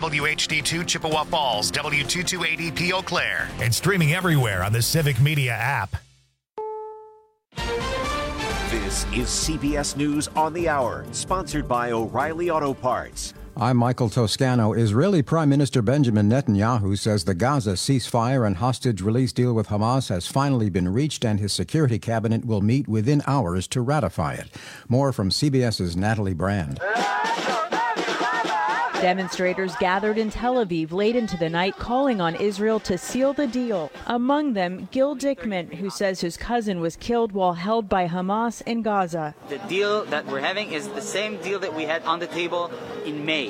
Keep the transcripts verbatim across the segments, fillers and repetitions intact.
W H D two Chippewa Falls, W two two eight E P Eau Claire, and streaming everywhere on the Civic Media app. This is C B S News on the Hour, sponsored by O'Reilly Auto Parts. I'm Michael Toscano. Israeli Prime Minister Benjamin Netanyahu says the Gaza ceasefire and hostage release deal with Hamas has finally been reached, and his security cabinet will meet within hours to ratify it. More from CBS's Natalie Brand. Demonstrators gathered in Tel Aviv late into the night calling on Israel to seal the deal. Among them, Gil Dickman, who says his cousin was killed while held by Hamas in Gaza. The deal that we're having is the same deal that we had on the table in May.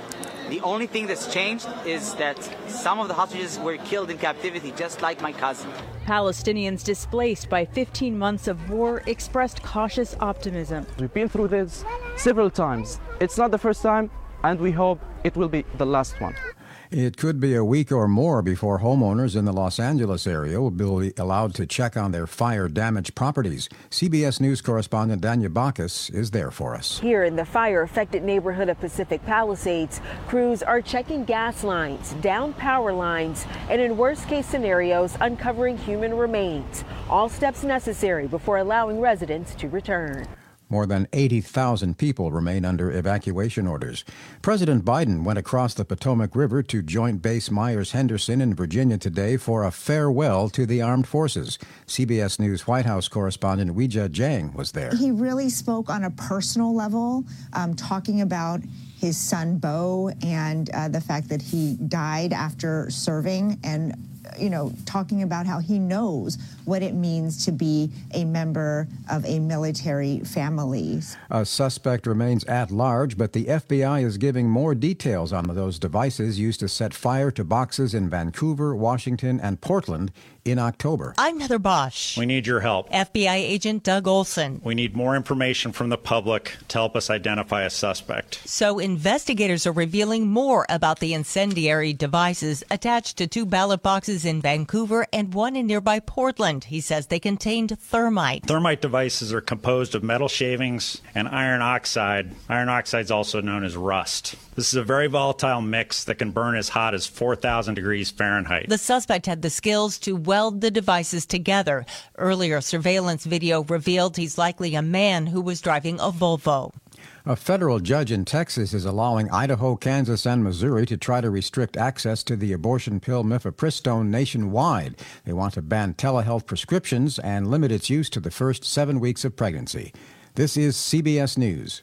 The only thing that's changed is that some of the hostages were killed in captivity, just like my cousin. Palestinians displaced by fifteen months of war expressed cautious optimism. We've been through this several times. It's not the first time, and we hope it will be the last one. It could be a week or more before homeowners in the Los Angeles area will be allowed to check on their fire-damaged properties. C B S News correspondent Danya Bacchus is there for us. Here in the fire-affected neighborhood of Pacific Palisades, crews are checking gas lines, down power lines, and in worst-case scenarios, uncovering human remains. All steps necessary before allowing residents to return. More than eighty thousand people remain under evacuation orders. President Biden went across the Potomac River to Joint Base Myers-Henderson in Virginia today for a farewell to the armed forces. C B S News White House correspondent Weijia Jiang was there. He really spoke on a personal level, um, talking about his son, Bo, and uh, the fact that he died after serving, and you know, talking about how he knows what it means to be a member of a military family. A suspect remains at large, but the F B I is giving more details on those devices used to set fire to boxes in Vancouver, Washington, and Portland in October. I'm Heather Bosch. We need your help. F B I agent Doug Olson. We need more information from the public to help us identify a suspect. So investigators are revealing more about the incendiary devices attached to two ballot boxes in Vancouver and one in nearby Portland. He says they contained thermite. Thermite devices are composed of metal shavings and iron oxide. Iron oxide is also known as rust. This is a very volatile mix that can burn as hot as four thousand degrees Fahrenheit. The suspect had the skills to weld the devices together. Earlier surveillance video revealed he's likely a man who was driving a Volvo. A federal judge in Texas is allowing Idaho, Kansas, and Missouri to try to restrict access to the abortion pill mifepristone nationwide. They want to ban telehealth prescriptions and limit its use to the first seven weeks of pregnancy. This is C B S News.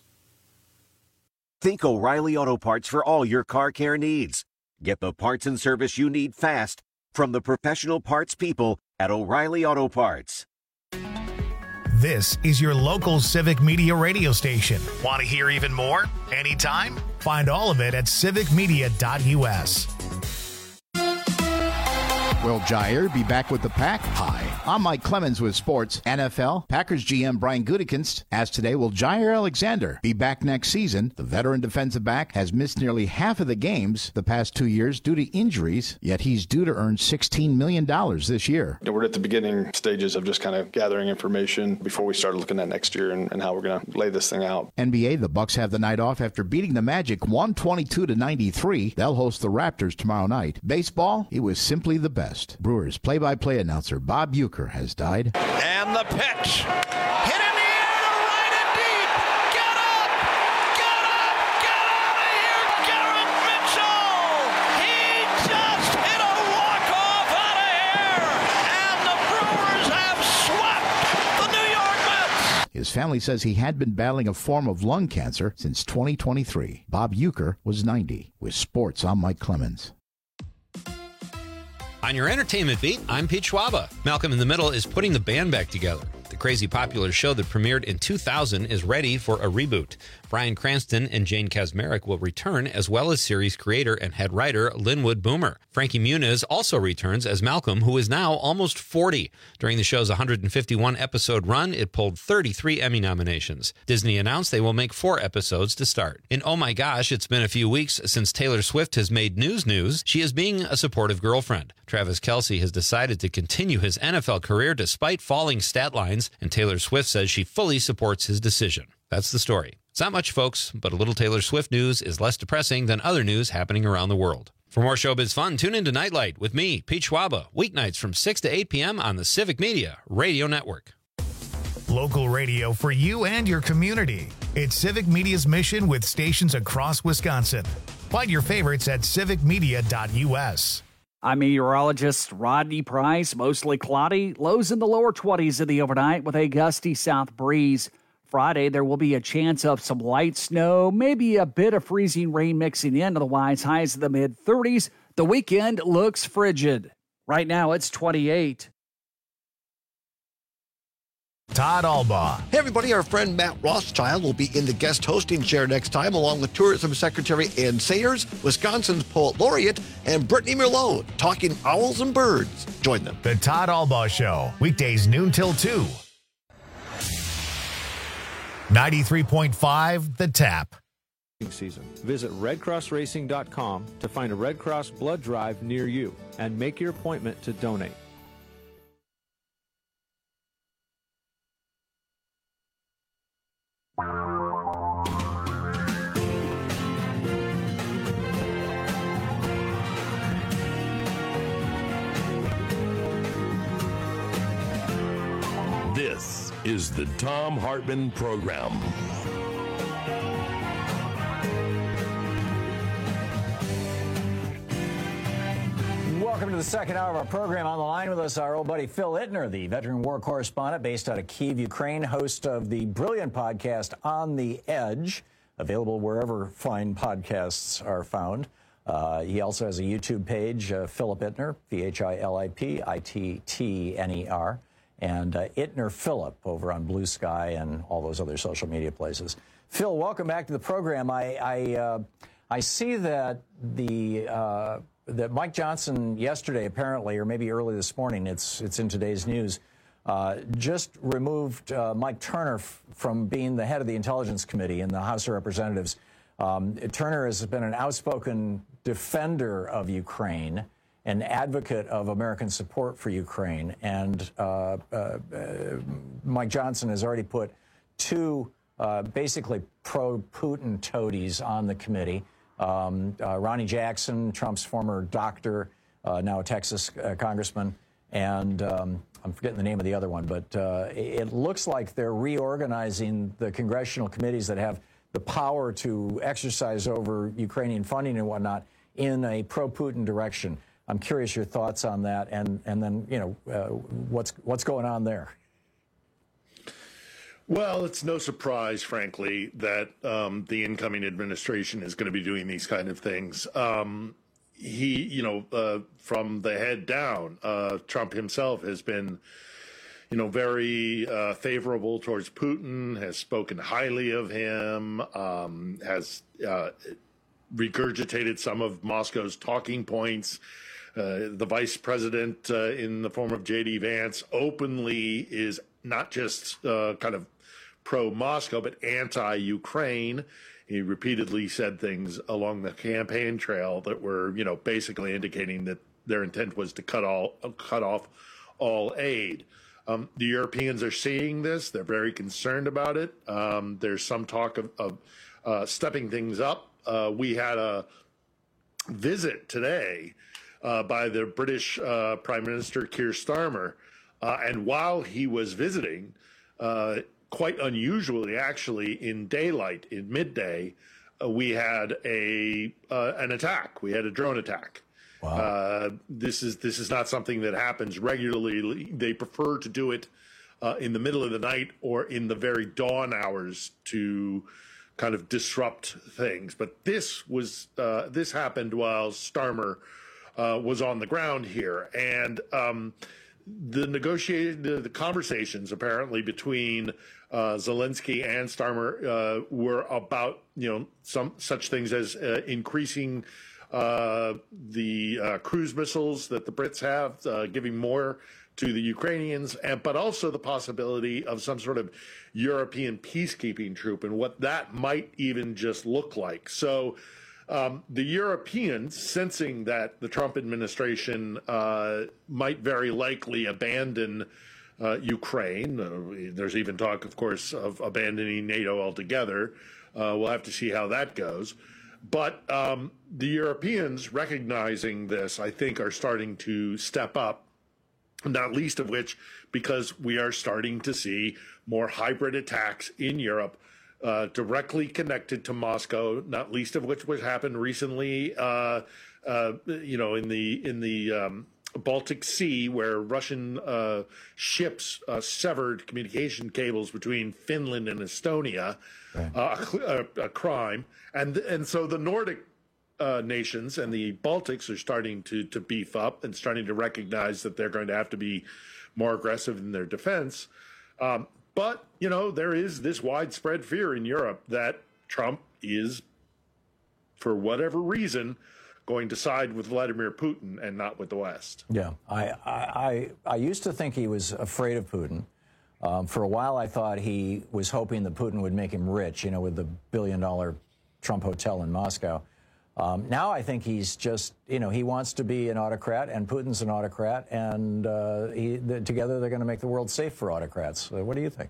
Think O'Reilly Auto Parts for all your car care needs. Get the parts and service you need fast from the professional parts people at O'Reilly Auto Parts. This is your local Civic Media radio station. Want to hear even more? Anytime? Find all of it at civic media dot U S. Will Jair be back with the Pack? Hi, I'm Mike Clemens with sports. N F L Packers G M Brian Gutekunst asked today, will Jair Alexander be back next season? The veteran defensive back has missed nearly half of the games the past two years due to injuries, yet he's due to earn sixteen million dollars this year. We're at the beginning stages of just kind of gathering information before we start looking at next year and, and how we're going to lay this thing out. N B A, the Bucks have the night off after beating the Magic one twenty-two to ninety-three. They'll host the Raptors tomorrow night. Baseball, it was simply the best. Brewers play-by-play announcer Bob Uecker has died. And the pitch. Hit in the air to right and deep. Get up! Get up! Get out of here, Garrett Mitchell! He just hit a walk-off out of here. And the Brewers have swept the New York Mets. His family says he had been battling a form of lung cancer since twenty twenty-three. Bob Uecker was ninety. With sports, I'm Mike Clemens. On your entertainment beat, I'm Pete Schwaba. Malcolm in the Middle is putting the band back together. The crazy popular show that premiered in two thousand is ready for a reboot. Bryan Cranston and Jane Kaczmarek will return, as well as series creator and head writer Linwood Boomer. Frankie Muniz also returns as Malcolm, who is now almost forty. During the show's one hundred fifty-one episode run, it pulled thirty-three Emmy nominations. Disney announced they will make four episodes to start. In Oh My Gosh, it's been a few weeks since Taylor Swift has made news news. She is being a supportive girlfriend. Travis Kelce has decided to continue his N F L career despite falling stat lines, and Taylor Swift says she fully supports his decision. That's the story. It's not much, folks, but a little Taylor Swift news is less depressing than other news happening around the world. For more showbiz fun, tune into Nightlight with me, Pete Schwaba, weeknights from six to eight p.m. on the Civic Media Radio Network. Local radio for you and your community. It's Civic Media's mission with stations across Wisconsin. Find your favorites at civic media dot u s. I'm meteorologist Rodney Price. Mostly cloudy, lows in the lower twenties in the overnight with a gusty south breeze. Friday, there will be a chance of some light snow, maybe a bit of freezing rain mixing in, otherwise highs in the mid-thirties. The weekend looks frigid. Right now, it's twenty-eight. Todd Albaugh. Hey, everybody. Our friend Matt Rothschild will be in the guest hosting chair next time, along with Tourism Secretary Ann Sayers, Wisconsin's Poet Laureate, and Brittany Merlot, talking owls and birds. Join them. The Todd Albaugh Show, weekdays noon till two. ninety-three point five The Tap. Season. Visit red cross racing dot com to find a Red Cross blood drive near you and make your appointment to donate. This is the Thom Hartmann Program. Welcome to the second hour of our program. On the line with us, our old buddy Phil Ittner, the veteran war correspondent based out of Kyiv, Ukraine, host of the brilliant podcast On the Edge, available wherever fine podcasts are found. Uh, he also has a YouTube page, uh, Philip Ittner, P H I L I P I T T N E R, and uh, Ittner Philip over on Blue Sky and all those other social media places. Phil, welcome back to the program. I I, uh, I see that the uh, that Mike Johnson yesterday, apparently, or maybe early this morning, it's it's in today's news, uh, just removed uh, Mike Turner f- from being the head of the Intelligence Committee in the House of Representatives. Um, Turner has been an outspoken defender of Ukraine, an advocate of American support for Ukraine, and uh, uh, uh, Mike Johnson has already put two uh, basically pro-Putin toadies on the committee. Um, uh, Ronnie Jackson, Trump's former doctor, uh, now a Texas uh, congressman, and um, I'm forgetting the name of the other one, but uh, it looks like they're reorganizing the congressional committees that have the power to exercise over Ukrainian funding and whatnot in a pro-Putin direction. I'm curious your thoughts on that, and and then you know uh, what's what's going on there. Well, it's no surprise, frankly, that um, the incoming administration is going to be doing these kind of things. Um, he, you know, uh, from the head down, uh, Trump himself has been, you know, very uh, favorable towards Putin, has spoken highly of him, um, has uh, regurgitated some of Moscow's talking points. Uh, the vice president, uh, in the form of J D Vance, openly is not just uh, kind of pro-Moscow, but anti-Ukraine. He repeatedly said things along the campaign trail that were, you know, basically indicating that their intent was to cut all cut off all aid. Um, the Europeans are seeing this. They're very concerned about it. Um, there's some talk of, of uh, stepping things up. Uh, we had a visit today uh, by the British uh, Prime Minister Keir Starmer, uh, and while he was visiting, uh, quite unusually, actually, in daylight, in midday, uh, we had a uh, an attack. We had a drone attack. Wow. Uh, this is this is not something that happens regularly. They prefer to do it uh, in the middle of the night or in the very dawn hours to kind of disrupt things. But this was uh, this happened while Starmer uh, was on the ground here, and um, the negotiated the, the conversations apparently between uh, Zelensky and Starmer uh, were about you know some such things as uh, increasing uh, the uh, cruise missiles that the Brits have, uh, giving more to the Ukrainians, and but also the possibility of some sort of European peacekeeping troop and what that might even just look like. So um, the Europeans, sensing that the Trump administration uh, might very likely abandon uh, Ukraine. Uh, there's even talk, of course, of abandoning NATO altogether. Uh, we'll have to see how that goes. But um, the Europeans, recognizing this, I think, are starting to step up, not least of which because we are starting to see more hybrid attacks in Europe uh, directly connected to Moscow, not least of which was happened recently, uh, uh, you know, in the in the um, Baltic Sea, where Russian uh, ships uh, severed communication cables between Finland and Estonia, right. uh, a, a crime. And and so the Nordic uh, nations and the Baltics are starting to, to beef up and starting to recognize that they're going to have to be more aggressive in their defense. Um, but, you know, there is this widespread fear in Europe that Trump is, for whatever reason, going to side with Vladimir Putin and not with the West. Yeah, I I, I used to think he was afraid of Putin. Um, for a while, I thought he was hoping that Putin would make him rich, you know, with the billion-dollar Trump hotel in Moscow. Um, now I think he's just, you know, he wants to be an autocrat, and Putin's an autocrat, and uh, he, the, together they're going to make the world safe for autocrats. So what do you think?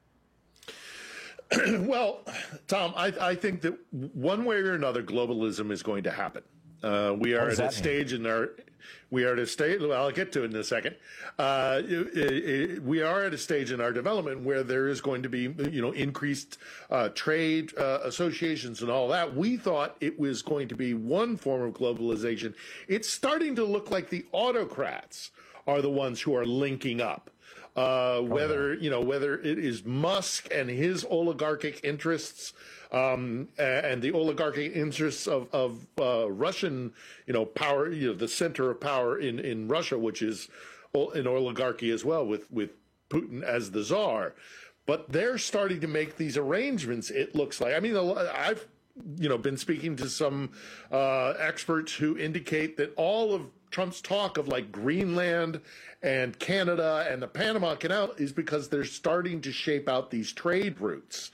Well, Tom, I, I think that one way or another, globalism is going to happen. Uh, we are at a stage in our, we are at a stage, well, I'll get to it in a second. Uh, it, it, we are at a stage in our development where there is going to be, you know, increased uh, trade uh, associations and all that. We thought it was going to be one form of globalization. It's starting to look like the autocrats are the ones who are linking up. Uh, whether, you know, whether it is Musk and his oligarchic interests, um, and the oligarchic interests of, of uh, Russian, you know, power, you know, the center of power in, in Russia, which is an oligarchy as well, with, with Putin as the czar. But they're starting to make these arrangements, it looks like. I mean, I've, you know, been speaking to some uh, experts who indicate that all of Trump's talk of like Greenland and Canada and the Panama Canal is because they're starting to shape out these trade routes.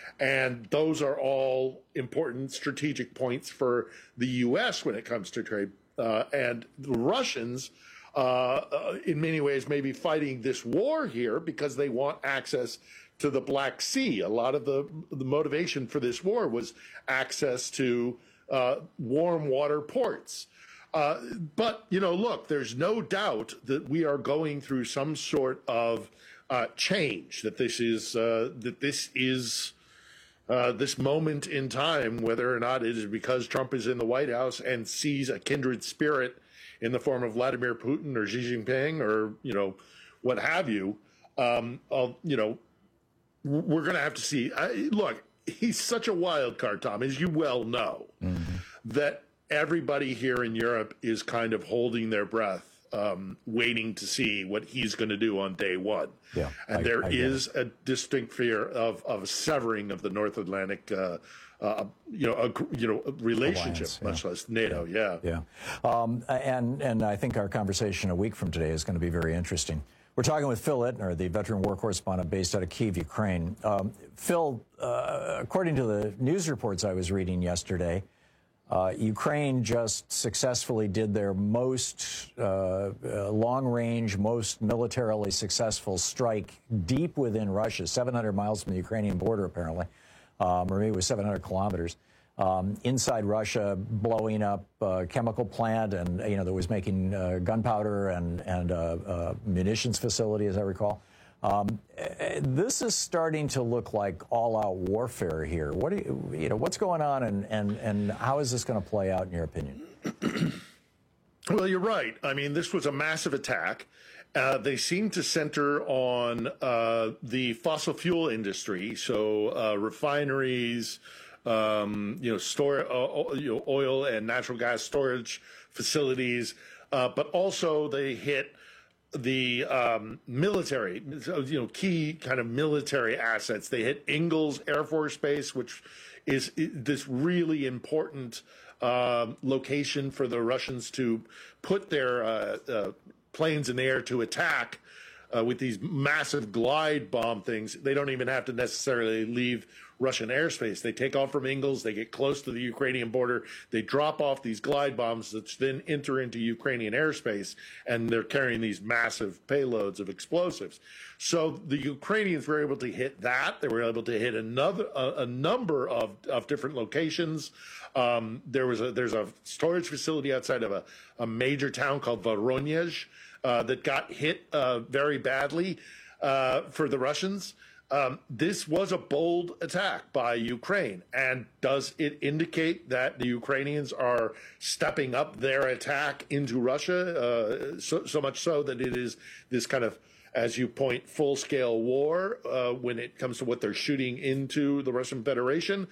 And those are all important strategic points for the U S when it comes to trade. Uh, and the Russians, uh, uh, in many ways, may be fighting this war here because they want access to the Black Sea. A lot of the, the motivation for this war was access to uh, warm water ports. Uh, but, you know, look, there's no doubt that we are going through some sort of uh, change, that this is uh, that this is uh, this moment in time, whether or not it is because Trump is in the White House and sees a kindred spirit in the form of Vladimir Putin or Xi Jinping or, you know, what have you. Um, I'll, you know, we're going to have to see. I, look, he's such a wild card, Tom, as you well know, mm-hmm. that everybody here in Europe is kind of holding their breath, um, waiting to see what he's going to do on day one. Yeah, and I, there I is a distinct fear of, of a severing of the North Atlantic, uh, uh, you know, a, you know, relationship, Alliance, much yeah. less NATO. Yeah, yeah, um, and and I think our conversation a week from today is going to be very interesting. We're talking with Phil Ittner, the veteran war correspondent based out of Kyiv, Ukraine. Um, Phil, uh, according to the news reports I was reading yesterday, Uh, Ukraine just successfully did their most uh, uh, long-range, most militarily successful strike deep within Russia, seven hundred miles from the Ukrainian border, apparently, um, or maybe it was seven hundred kilometers, um, inside Russia, blowing up a chemical plant and, you know, that was making uh, gunpowder and, and uh, uh, munitions facility, as I recall. Um, this is starting to look like all-out warfare here. What do you, you know, what's going on, and, and, and how is this going to play out, in your opinion? Well, you're right. I mean, this was a massive attack. Uh, they seem to center on uh, the fossil fuel industry, so uh, refineries, um, you know, store, uh, you know, oil and natural gas storage facilities, uh, but also they hit the um, military, you know, key kind of military assets. They hit Ingalls Air Force Base, which is this really important uh, location for the Russians to put their uh, uh, planes in the air to attack uh, with these massive glide bomb things. They don't even have to necessarily leave Russian airspace. They take off from Ingles, they get close to the Ukrainian border, they drop off these glide bombs that then enter into Ukrainian airspace, and they're carrying these massive payloads of explosives. So the Ukrainians were able to hit that. They were able to hit another a, a number of, of different locations. Um, there was a there's a storage facility outside of a, a major town called Voronezh uh, that got hit uh, very badly uh, for the Russians. Um, this was a bold attack by Ukraine. And does it indicate that the Ukrainians are stepping up their attack into Russia, uh, so, so much so that it is this kind of, as you point, full-scale war uh, when it comes to what they're shooting into the Russian Federation?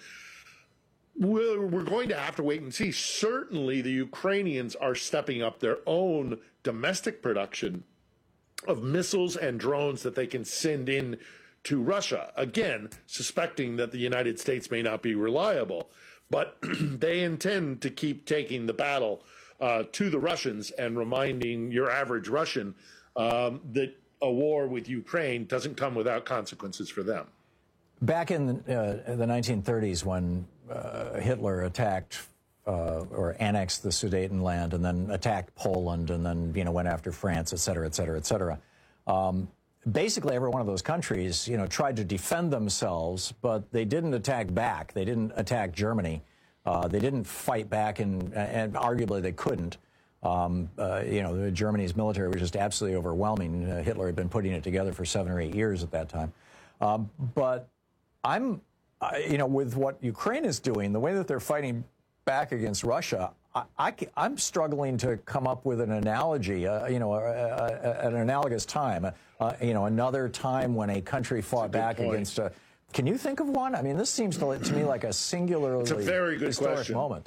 We're, we're going to have to wait and see. Certainly the Ukrainians are stepping up their own domestic production of missiles and drones that they can send in to Russia, again, suspecting that the United States may not be reliable. But they intend to keep taking the battle uh, to the Russians and reminding your average Russian um, that a war with Ukraine doesn't come without consequences for them. Back in the, uh, the nineteen thirties, when uh, Hitler attacked uh, or annexed the Sudetenland and then attacked Poland and then, you know, went after France, et cetera, et cetera, et cetera, um, basically, every one of those countries, you know, tried to defend themselves, but they didn't attack back. They didn't attack Germany. Uh, they didn't fight back, and, and arguably they couldn't. Um, uh, you know, Germany's military was just absolutely overwhelming. Uh, Hitler had been putting it together for seven or eight years at that time. Um, but I'm, uh, you know, with what Ukraine is doing, the way that they're fighting back against Russia, I, I, I'm struggling to come up with an analogy, uh, you know, a, a, a, an analogous time, uh, you know, another time when a country fought back point. against a. Can you think of one? I mean, this seems to, to me like a singularly it's a very good historic question. moment.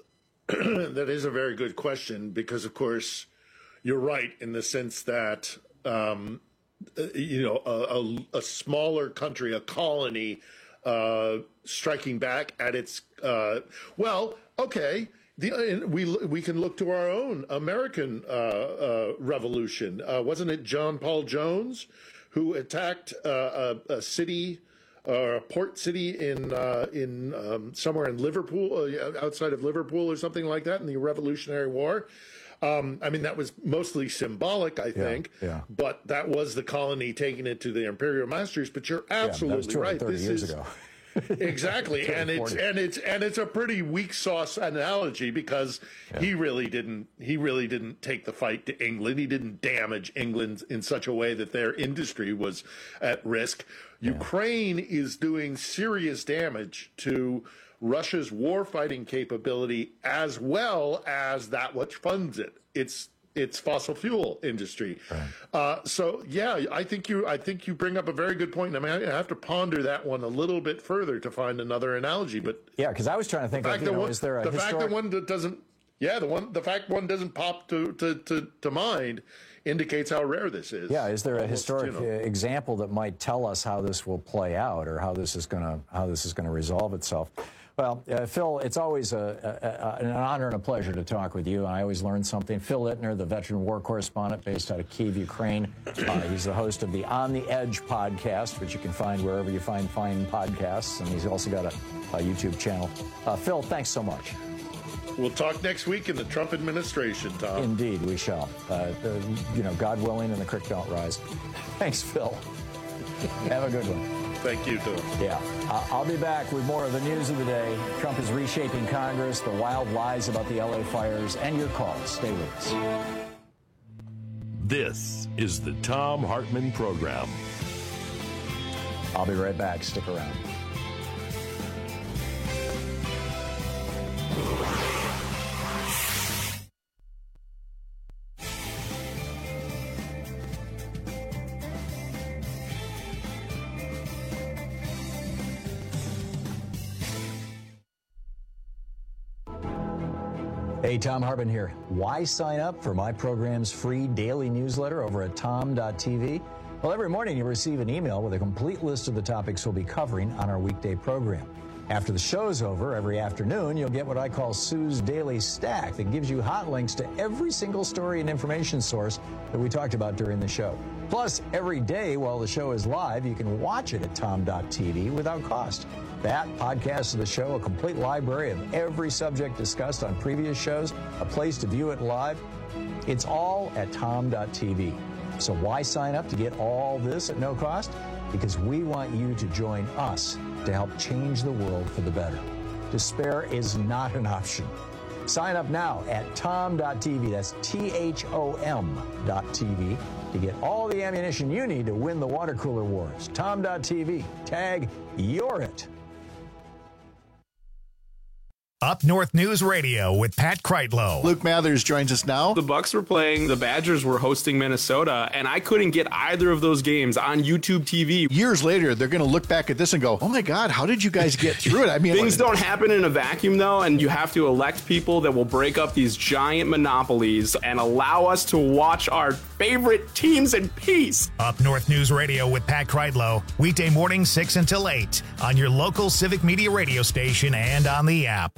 That is a very good question because, of course, you're right in the sense that, um, you know, a, a, a smaller country, a colony, uh, striking back at its, uh, well, okay. The, we we can look to our own American uh, uh, revolution. Uh, wasn't it John Paul Jones who attacked uh, a, a city, or uh, a port city in uh, in um, somewhere in Liverpool, uh, outside of Liverpool, or something like that, in the Revolutionary War? Um, I mean, that was mostly symbolic, I think. Yeah, yeah. But that was the colony taking it to the imperial masters. But you're absolutely yeah, right. This years is ago. Exactly, and it's and it's and it's a pretty weak sauce analogy because yeah. he really didn't he really didn't take the fight to England. He didn't damage England in such a way that their industry was at risk. Yeah. Ukraine is doing serious damage to Russia's warfighting capability as well as that which funds it. It's its fossil fuel industry. Right. Uh, so, yeah, I think you I think you bring up a very good point. I mean, I have to ponder that one a little bit further to find another analogy. But yeah, because I was trying to think, of, you know, one, is there a the historic... fact that one that doesn't, yeah, the one the fact one doesn't pop to to, to, to mind indicates how rare this is. Yeah, is there a Almost, historic you know. example that might tell us how this will play out or how this is going to how this is going to resolve itself? Well, uh, Phil, it's always a, a, an honor and a pleasure to talk with you. I always learn something. Phil Ittner, the veteran war correspondent based out of Kyiv, Ukraine. Uh, he's the host of the On the Edge podcast, which you can find wherever you find fine podcasts. And he's also got a, a YouTube channel. Uh, Phil, thanks so much. We'll talk next week in the Trump administration, Tom. Indeed, we shall. Uh, uh, you know, God willing, and the creek don't rise. Thanks, Phil. Have a good one. Thank you, Tom. Yeah. Uh, I'll be back with more of the news of the day. Trump is reshaping Congress, the wild lies about the L A fires, and your calls. Stay with us. This is the Thom Hartmann Program. I'll be right back. Stick around. Hey, Thom Hartmann here. Why sign up for my program's free daily newsletter over at tom dot t v? Well, every morning you receive an email with a complete list of the topics we'll be covering on our weekday program. After the show's over, every afternoon, you'll get what I call Sue's Daily Stack that gives you hot links to every single story and information source that we talked about during the show. Plus, every day while the show is live, you can watch it at tom dot t v without cost. That, podcast of the show, a complete library of every subject discussed on previous shows, a place to view it live. It's all at tom dot t v. So why sign up to get all this at no cost? Because we want you to join us to help change the world for the better. Despair is not an option. Sign up now at tom dot t v. That's T H O M dot T V to get all the ammunition you need to win the water cooler wars. tom dot t v. Tag You're It. Up North News Radio with Pat Kreitlow. Luke Mathers joins us now. The Bucks were playing, the Badgers were hosting Minnesota, and I couldn't get either of those games on YouTube T V. Years later, they're going to look back at this and go, oh my God, how did you guys get through it? I mean, things don't happen in a vacuum, though, and you have to elect people that will break up these giant monopolies and allow us to watch our favorite teams in peace. Up North News Radio with Pat Kreitlow, weekday morning six until eight on your local Civic Media radio station and on the app.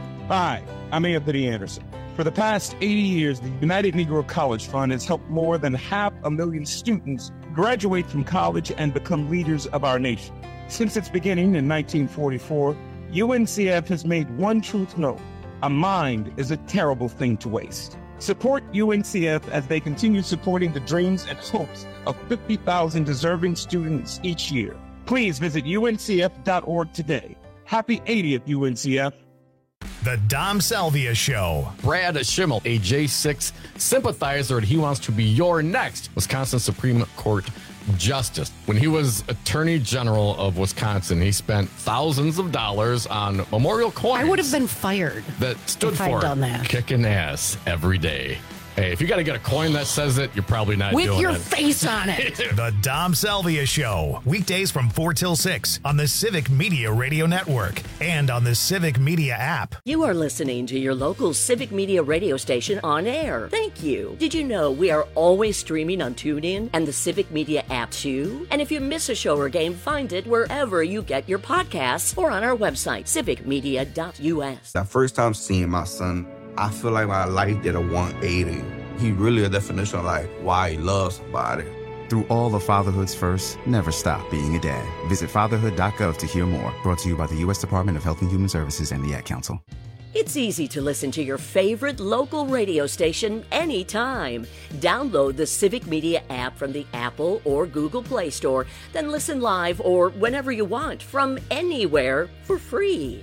Hi, I'm Anthony Anderson. For the past eighty years, the United Negro College Fund has helped more than half a million students graduate from college and become leaders of our nation. Since its beginning in nineteen forty-four, U N C F has made one truth known: a mind is a terrible thing to waste. Support U N C F as they continue supporting the dreams and hopes of fifty thousand deserving students each year. Please visit U N C F dot org today. Happy eightieth, U N C F. The Dom Salvia Show. Brad Schimmel, a J six sympathizer, and he wants to be your next Wisconsin Supreme Court Justice. When he was Attorney General of Wisconsin, he spent thousands of dollars on memorial coins. I would have been fired. That stood if for I'd done that. Kicking ass every day. Hey, if you got to get a coin that says it, you're probably not With doing it. your face on it. The Dom Salvia Show. Weekdays from four till six on the Civic Media Radio Network and on the Civic Media app. You are listening to your local Civic Media radio station on air. Thank you. Did you know we are always streaming on TuneIn and the Civic Media app too? And if you miss a show or game, find it wherever you get your podcasts or on our website, civic media dot u s. That first time seeing my son, I feel like my life did a one eighty. He really a definition of like why he loves somebody. Through all of fatherhood's first, never stop being a dad. Visit fatherhood dot gov to hear more. Brought to you by the U S Department of Health and Human Services and the Ad Council. It's easy to listen to your favorite local radio station anytime. Download the Civic Media app from the Apple or Google Play Store, then listen live or whenever you want from anywhere for free.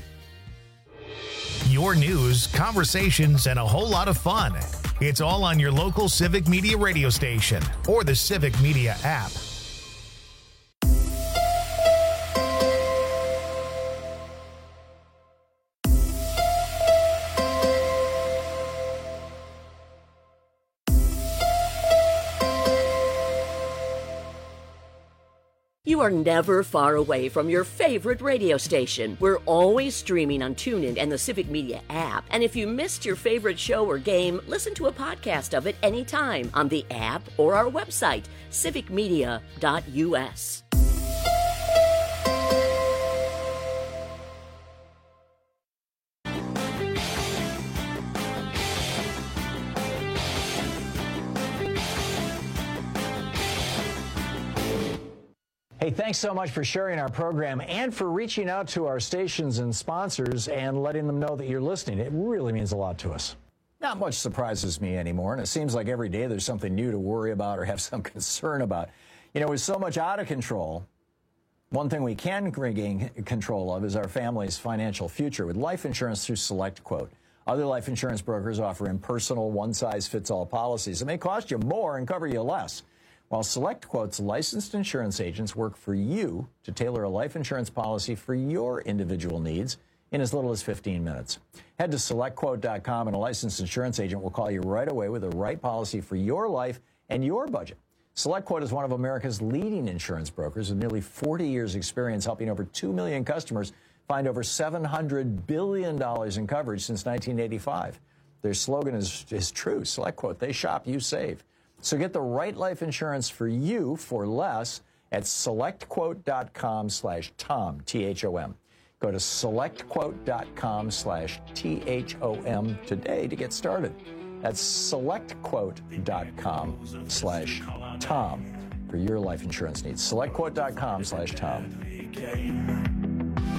Your news, conversations, and a whole lot of fun. It's all on your local Civic Media radio station or the Civic Media app. You are never far away from your favorite radio station. We're always streaming on TuneIn and the Civic Media app. And if you missed your favorite show or game, listen to a podcast of it anytime on the app or our website, civic media dot u s. Hey, thanks so much for sharing our program and for reaching out to our stations and sponsors and letting them know that you're listening. It really means a lot to us. Not much surprises me anymore, and it seems like every day there's something new to worry about or have some concern about. You know, with so much out of control, one thing we can regain control of is our family's financial future with life insurance through SelectQuote. Other life insurance brokers offer impersonal, one-size-fits-all policies that may cost you more and cover you less. While SelectQuote's licensed insurance agents work for you to tailor a life insurance policy for your individual needs in as little as fifteen minutes. Head to select quote dot com and a licensed insurance agent will call you right away with the right policy for your life and your budget. SelectQuote is one of America's leading insurance brokers with nearly forty years experience helping over two million customers find over seven hundred billion dollars in coverage since nineteen eighty-five. Their slogan is, is true. SelectQuote, they shop, you save. So get the right life insurance for you for less at select quote dot com slash Tom, T H O M. Go to select quote dot com slash T H O M today to get started. That's select quote dot com slash Tom for your life insurance needs. select quote dot com slash Tom.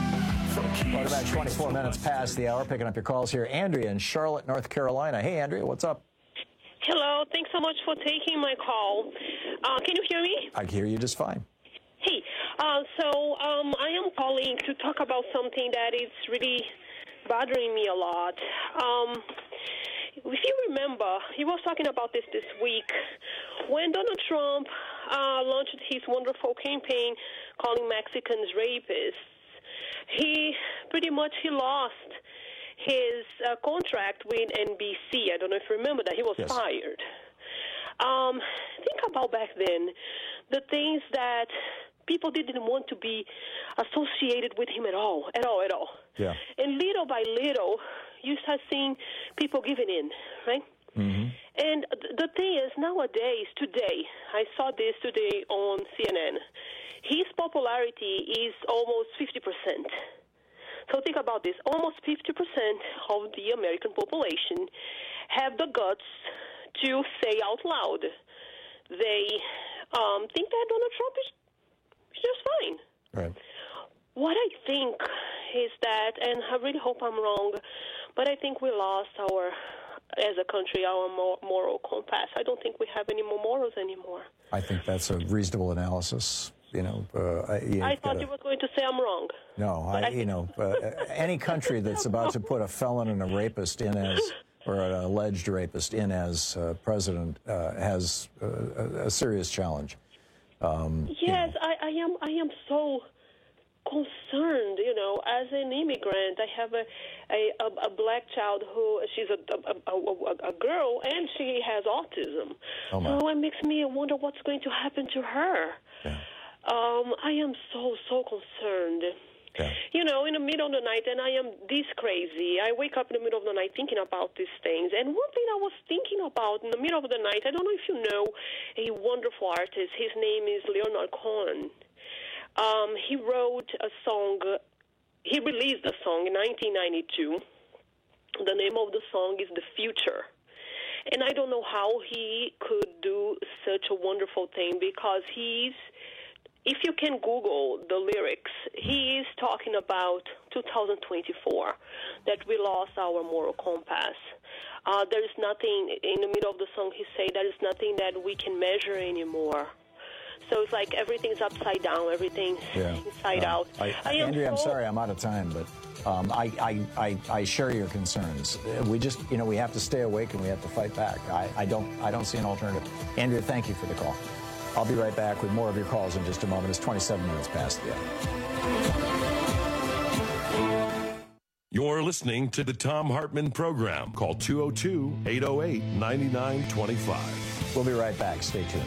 Well, about twenty-four minutes past the hour, picking up your calls here. Andrea in Charlotte, North Carolina. Hey, Andrea, what's up? Hello. Thanks so much for taking my call. Uh, can you hear me? I hear you just fine. Hey, uh, so um, I am calling to talk about something that is really bothering me a lot. Um, if you remember, he was talking about this this week when Donald Trump uh, launched his wonderful campaign calling Mexicans rapists. He pretty much he lost his uh, contract with N B C. I don't know if you remember that. He was yes. fired. Um, think about back then, the things that people didn't want to be associated with him at all, at all, at all. Yeah. And little by little, you start seeing people giving in, right? Mm-hmm. And th- the thing is, nowadays, today, I saw this today on C N N, his popularity is almost fifty percent. So think about this. Almost fifty percent of the American population have the guts to say out loud they um, think that Donald Trump is just fine. Right. What I think is that, and I really hope I'm wrong, but I think we lost our, as a country, our moral compass. I don't think we have any more morals anymore. I think that's a reasonable analysis. You know, uh, you I thought gotta, you were going to say I'm wrong. No, I, I you know, uh, any country that's about to put a felon and a rapist in as, or an alleged rapist in as uh, president uh, has uh, a, a serious challenge. Um, yes, you know. I, I am. I am so concerned. You know, as an immigrant, I have a a, a black child who she's a a, a a girl and she has autism. Oh my. So it makes me wonder what's going to happen to her. Yeah. Um, I am so, so concerned. Yeah. You know, in the middle of the night, and I am this crazy. I wake up in the middle of the night thinking about these things. And one thing I was thinking about in the middle of the night, I don't know if you know a wonderful artist. His name is Leonard Cohen. Um, he wrote a song. He released a song in nineteen ninety-two. The name of the song is The Future. And I don't know how he could do such a wonderful thing because he's, if you can Google the lyrics, he is talking about two thousand twenty-four, that we lost our moral compass. Uh, there is nothing, in the middle of the song he say, there is nothing that we can measure anymore. So it's like everything's upside down, everything's yeah. inside uh, out. I, I am Andrea, so... I'm sorry, I'm out of time, but um, I, I, I, I share your concerns. We just, you know, we have to stay awake and we have to fight back. I, I don't, I don't see an alternative. Andrea, thank you for the call. I'll be right back with more of your calls in just a moment. It's twenty-seven minutes past the hour. You're listening to the Thom Hartmann Program. Call two oh two, eight oh eight, nine nine two five. We'll be right back. Stay tuned.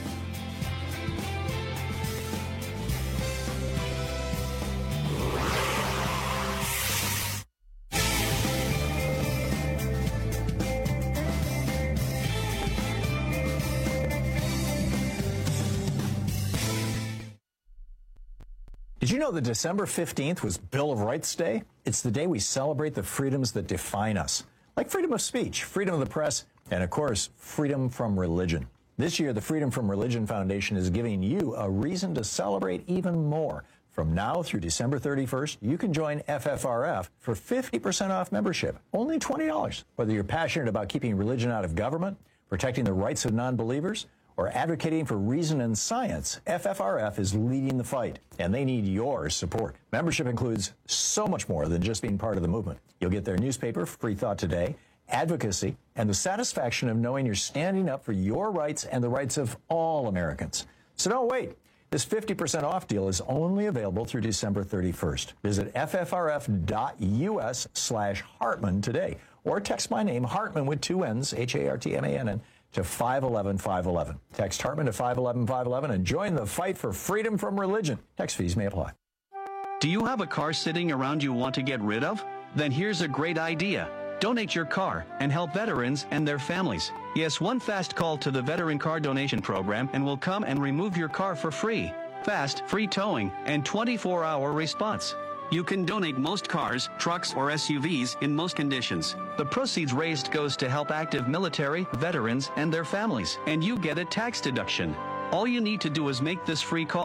Did you know that December fifteenth was Bill of Rights Day? It's the day we celebrate the freedoms that define us, like freedom of speech, freedom of the press, and of course, freedom from religion. This year, the Freedom from Religion Foundation is giving you a reason to celebrate even more. From now through December thirty-first, you can join F F R F for fifty percent off membership, only twenty dollars. Whether you're passionate about keeping religion out of government, protecting the rights of non-believers, or advocating for reason and science, F F R F is leading the fight, and they need your support. Membership includes so much more than just being part of the movement. You'll get their newspaper, Free Thought Today, advocacy, and the satisfaction of knowing you're standing up for your rights and the rights of all Americans. So don't wait. This fifty percent off deal is only available through December thirty-first. Visit ffrf.us slash Hartmann today, or text my name, Hartmann with two N's, H A R T M A N N, to five eleven five eleven. Text Hartmann to five eleven five eleven and join the fight for freedom from religion. Text fees may apply. Do you have a car sitting around you want to get rid of? Then here's a great idea. Donate your car and help veterans and their families. Yes, one fast call to the Veteran Car Donation Program and we'll come and remove your car for free. Fast, free towing, and twenty-four hour response. You can donate most cars, trucks, or S U Vs in most conditions. The proceeds raised goes to help active military, veterans, and their families, and you get a tax deduction. All you need to do is make this free call.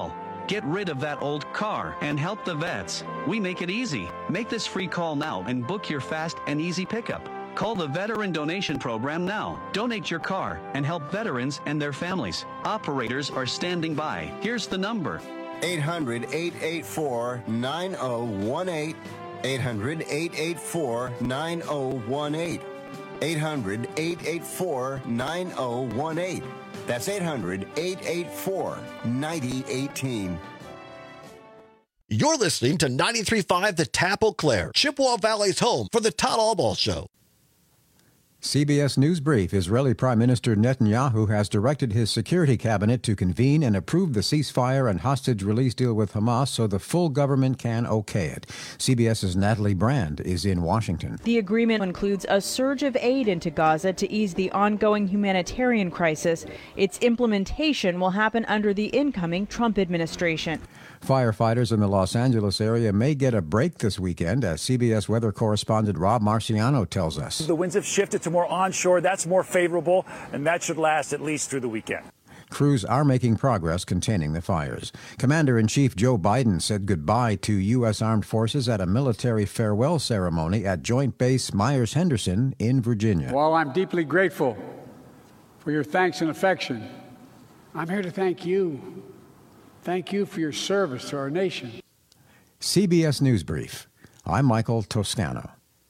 Get rid of that old car and help the vets. We make it easy. Make this free call now and book your fast and easy pickup. Call the Veteran Donation Program now. Donate your car and help veterans and their families. Operators are standing by. Here's the number. eight hundred, eight eight four, nine oh one eight. eight hundred, eight eight four, nine oh one eight. eight hundred, eight eight four, nine oh one eight. That's eight hundred, eight eight four, nine oh one eight. You're listening to ninety-three point five The Tap Eau Claire, Chippewa Valley's home for the Todd Albaugh Show. C B S News Brief. Israeli Prime Minister Netanyahu has directed his security cabinet to convene and approve the ceasefire and hostage release deal with Hamas so the full government can okay it. CBS's Natalie Brand is in Washington. The agreement includes a surge of aid into Gaza to ease the ongoing humanitarian crisis. Its implementation will happen under the incoming Trump administration. Firefighters in the Los Angeles area may get a break this weekend, as C B S weather correspondent Rob Marciano tells us. The winds have shifted to more onshore. That's more favorable, and that should last at least through the weekend. Crews are making progress containing the fires. Commander-in-Chief Joe Biden said goodbye to U S Armed Forces at a military farewell ceremony at Joint Base Myers-Henderson in Virginia. While I'm deeply grateful for your thanks and affection, I'm here to thank you. Thank you for your service to our nation. C B S News Brief. I'm Michael Toscano.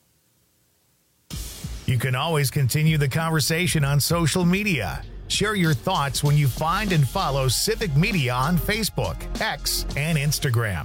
You can always continue the conversation on social media. Share your thoughts when you find and follow Civic Media on Facebook, X, and Instagram.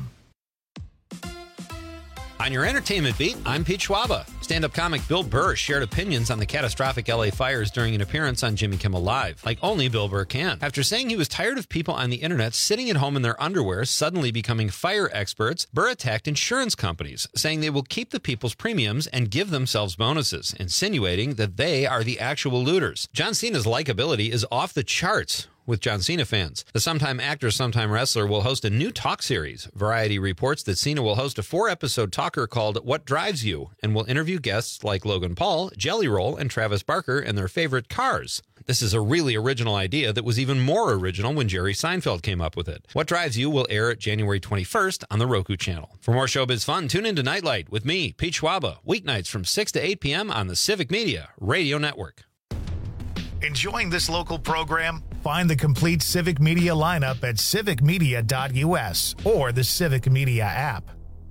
On your entertainment beat, I'm Pete Schwaba. Stand-up comic Bill Burr shared opinions on the catastrophic L A fires during an appearance on Jimmy Kimmel Live, like only Bill Burr can. After saying he was tired of people on the internet sitting at home in their underwear suddenly becoming fire experts, Burr attacked insurance companies, saying they will keep the people's premiums and give themselves bonuses, insinuating that they are the actual looters. John Cena's likability is off the charts with John Cena fans. The sometime actor, sometime wrestler will host a new talk series. Variety reports that Cena will host a four-episode talker called What Drives You and will interview guests like Logan Paul, Jelly Roll, and Travis Barker and their favorite cars. This is a really original idea that was even more original when Jerry Seinfeld came up with it. What Drives You will air January twenty-first on the Roku channel. For more showbiz fun, tune in to Nightlight with me, Pete Schwaba, weeknights from six to eight p.m. on the Civic Media Radio Network. Enjoying this local program? Find the complete Civic Media lineup at civic media dot u s or the Civic Media app.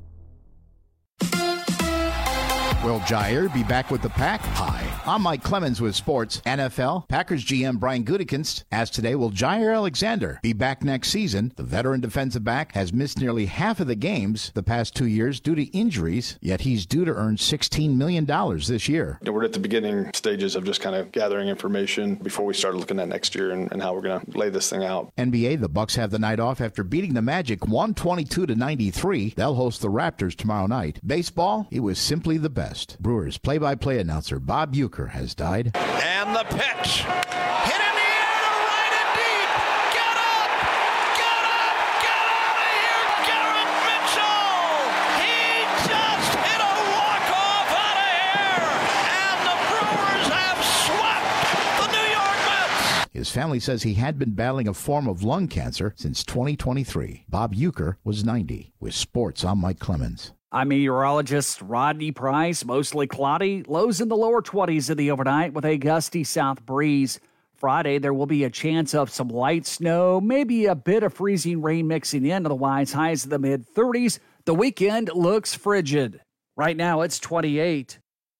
Will Jair be back with the Pack? Hi, I'm Mike Clemens with sports. N F L, Packers G M Brian Gutekunst asked today, will Jair Alexander be back next season? The veteran defensive back has missed nearly half of the games the past two years due to injuries, yet he's due to earn sixteen million dollars this year. We're at the beginning stages of just kind of gathering information before we start looking at next year and, and how we're going to lay this thing out. N B A, the Bucks have the night off after beating the Magic one twenty-two to ninety-three. They'll host the Raptors tomorrow night. Baseball, it was simply the best. Brewers play-by-play announcer Bob Uecker has died. And the pitch. Hit in the air to right and deep. Get up! Get up! Get out of here! Garrett Mitchell! He just hit a walk-off out of here! And the Brewers have swept the New York Mets! His family says he had been battling a form of lung cancer since twenty twenty-three. Bob Uecker was ninety. With sports, I'm Mike Clemens. I'm meteorologist Rodney Price. Mostly cloudy, lows in the lower twenties in the overnight with a gusty south breeze. Friday, there will be a chance of some light snow, maybe a bit of freezing rain mixing in, otherwise highs in the mid thirties. The weekend looks frigid. Right now, it's twenty-eight.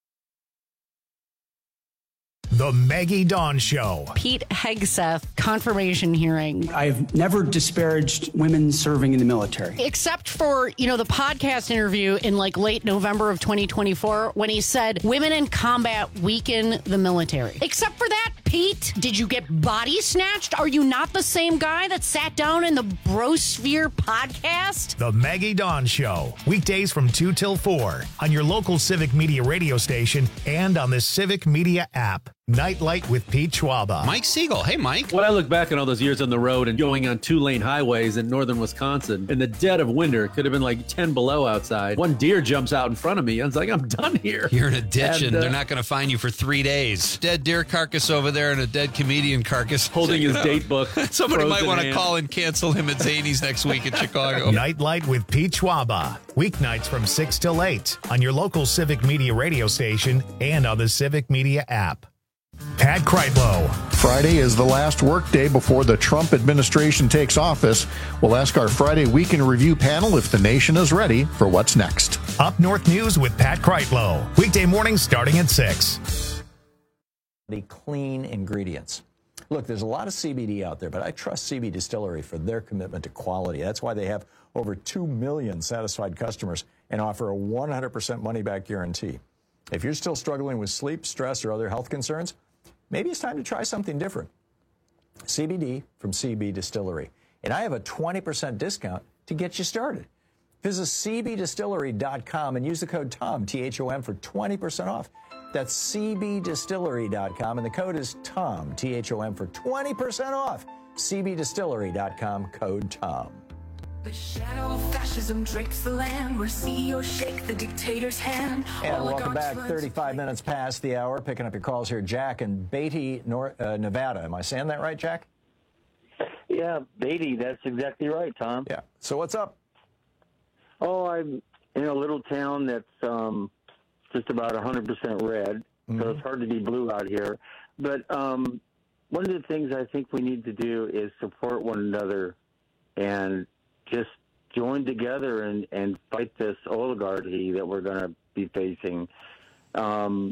The Maggie Dawn Show. Pete Hegseth confirmation hearing. I've never disparaged women serving in the military. Except for, you know, the podcast interview in like late November of twenty twenty-four when he said women in combat weaken the military. Except for that, Pete, did you get body snatched? Are you not the same guy that sat down in the Brosphere podcast? The Maggie Dawn Show. Weekdays from two till four on your local Civic Media radio station and on the Civic Media app. Nightlight with Pete Schwaba. Mike Siegel. Hey, Mike. When I look back on all those years on the road and going on two-lane highways in northern Wisconsin, in the dead of winter, it could have been like ten below outside. One deer jumps out in front of me. I was like, I'm done here. You're in a ditch, and, and uh, uh, they're not going to find you for three days. Dead deer carcass over there and a dead comedian carcass. Holding his date book. Somebody might want to hand. call and cancel him at Zany's next week in Chicago. Nightlight with Pete Schwaba. Weeknights from six till eight on your local Civic Media radio station and on the Civic Media app. Pat Kreitlow. Friday is the last workday before the Trump administration takes office. We'll ask our Friday Week in Review panel if the nation is ready for what's next. Up North News with Pat Kreitlow. Weekday mornings starting at six. The clean ingredients. Look, there's a lot of C B D out there, but I trust C B Distillery for their commitment to quality. That's why they have over two million satisfied customers and offer a one hundred percent money-back guarantee. If you're still struggling with sleep, stress, or other health concerns, maybe it's time to try something different. C B D from C B Distillery. And I have a twenty percent discount to get you started. Visit C B distillery dot com and use the code TOM, T H O M, for twenty percent off. That's C B distillery dot com, and the code is TOM, T H O M, for twenty percent off. C B distillery dot com, code TOM. The shadow of fascism drapes the land where C E Os shake the dictator's hand. And welcome back. thirty-five minutes past the hour. Picking up your calls here. Jack in Beatty, North, uh, Nevada. Am I saying that right, Jack? Yeah, Beatty. That's exactly right, Tom. Yeah. So what's up? Oh, I'm in a little town that's um, just about one hundred percent red, mm-hmm. so it's hard to be blue out here. But um, one of the things I think we need to do is support one another and just join together and, and fight this oligarchy that we're going to be facing. Um,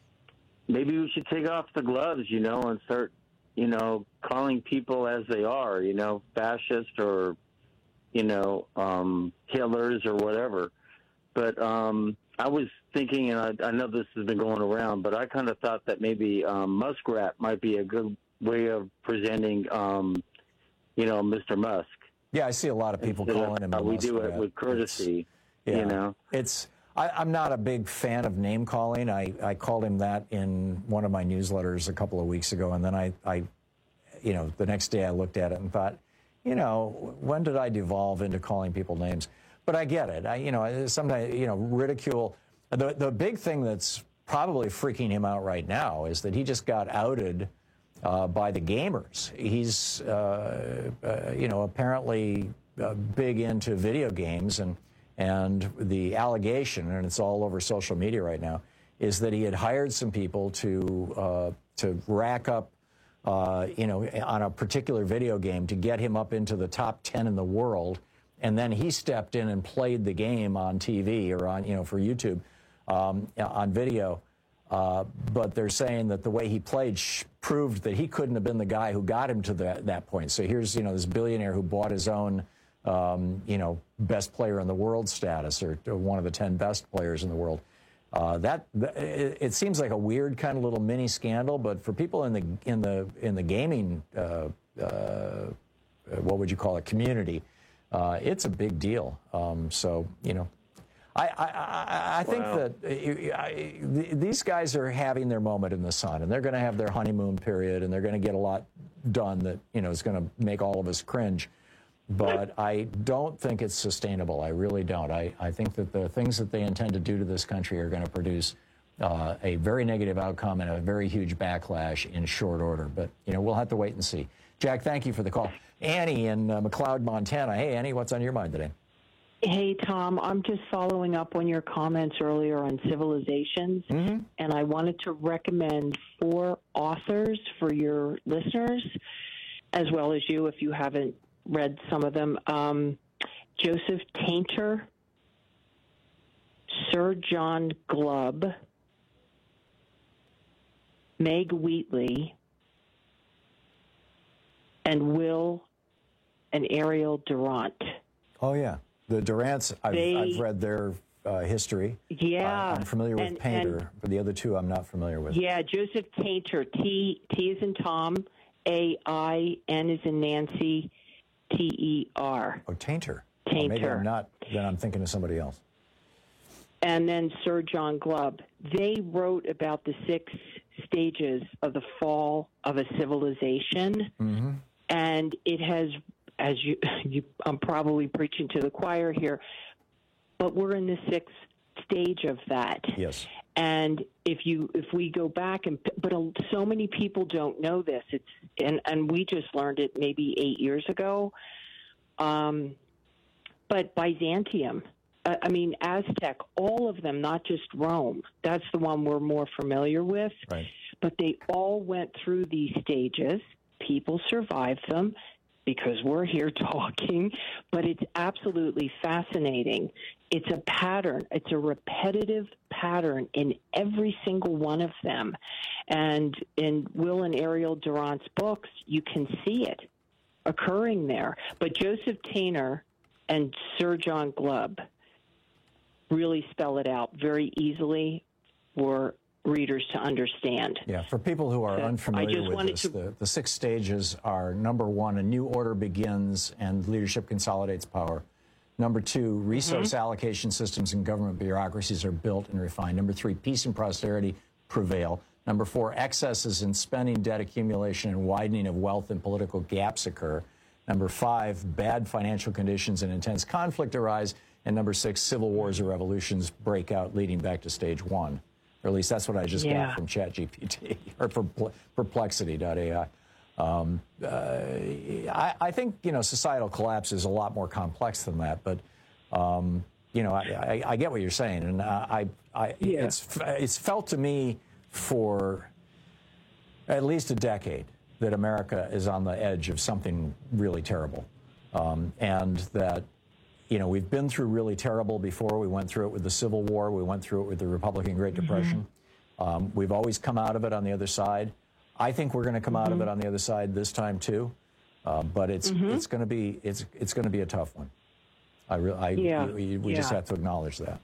maybe we should take off the gloves, you know, and start, you know, calling people as they are, you know, fascist or, you know, um, killers or whatever. But um, I was thinking, and I, I know this has been going around, but I kind of thought that maybe um, Muskrat might be a good way of presenting, um, you know, Mister Musk. Yeah, I see a lot of people Instead calling him. Uh, a we do it Muskrat. with courtesy, It's, yeah, you know. It's. I, I'm not a big fan of name calling. I, I called him that in one of my newsletters a couple of weeks ago, and then I, I, you know, the next day I looked at it and thought, you know, when did I devolve into calling people names? But I get it. I, you know, sometimes, you know, ridicule. The the big thing that's probably freaking him out right now is that he just got outed uh, by the gamers. He's, uh, uh, you know, apparently uh, big into video games, and and the allegation, and it's all over social media right now, is that he had hired some people to uh, to rack up, uh, you know, on a particular video game to get him up into the top ten in the world, and then he stepped in and played the game on T V or on, you know, for YouTube, um, on video. Uh, but they're saying that the way he played sh- proved that he couldn't have been the guy who got him to that, that point. So here's, you know, this billionaire who bought his own, um, you know, best player in the world status, or, or one of the ten best players in the world. Uh, that it, it seems like a weird kind of little mini scandal, but for people in the in the in the gaming, uh, uh, what would you call it, community, uh, it's a big deal. Um, so you know. I, I, I think wow. that uh, I, these guys are having their moment in the sun, and they're going to have their honeymoon period, and they're going to get a lot done that, you know, is going to make all of us cringe. But I don't think it's sustainable. I really don't. I, I think that the things that they intend to do to this country are going to produce uh, a very negative outcome and a very huge backlash in short order. But, you know, we'll have to wait and see. Jack, thank you for the call. Annie in uh, McLeod, Montana. Hey, Annie, what's on your mind today? Hey, Tom, I'm just following up on your comments earlier on civilizations, mm-hmm. and I wanted to recommend four authors for your listeners, as well as you, if you haven't read some of them. Um, Joseph Tainter, Sir John Glubb, Meg Wheatley, and Will and Ariel Durant. Oh, yeah. The Durants, I've, they, I've read their uh, history. Yeah. Uh, I'm familiar with and, Painter, and, but the other two I'm not familiar with. Yeah, Joseph Tainter, T, T is in Tom, A I N is in Nancy, T E R. Oh, Tainter. Tainter. Oh, maybe I'm not, then I'm thinking of somebody else. and then Sir John Glubb. They wrote about the six stages of the fall of a civilization, Mm-hmm. and it has, as you, you, I'm probably preaching to the choir here, but we're in the sixth stage of that. Yes. And if you if we go back and but so many people don't know this. It's and and we just learned it maybe eight years ago. Um, but Byzantium, uh, I mean Aztec, all of them, not just Rome. That's the one we're more familiar with. Right. But they all went through these stages. People survived them because we're here talking, but it's absolutely fascinating. It's a pattern. It's a repetitive pattern in every single one of them. And in Will and Ariel Durant's books, you can see it occurring there. But Joseph Tainter and Sir John Glubb really spell it out very easily for readers to understand. Yeah, for people who are So unfamiliar I just with wanted this, to- the, the six stages are, number one, a new order begins and leadership consolidates power. Number two, resource Mm-hmm. allocation systems and government bureaucracies are built and refined. Number three, peace and prosperity prevail. Number four, excesses in spending, debt accumulation, and widening of wealth and political gaps occur. Number five, bad financial conditions and intense conflict arise. And number six, civil wars or revolutions break out, leading back to stage one. Or at least that's what I just Yeah. got from ChatGPT or from perplexity dot A I. Um, uh, I, I think, you know, societal collapse is a lot more complex than that. But, um, you know, I, I, I get what you're saying. And I, I, Yeah. it's, it's felt to me for at least a decade that America is on the edge of something really terrible. Um, and that, you know, we've been through really terrible before. We went through it with the Civil War. We went through it with the Republican Great Depression. Um, we've always come out of it on the other side. I think we're going to come out of it on the other side this time too. Uh, but it's Mhm. it's going to be it's it's going to be a tough one. I really I Yeah. we, we just Yeah. have to acknowledge that.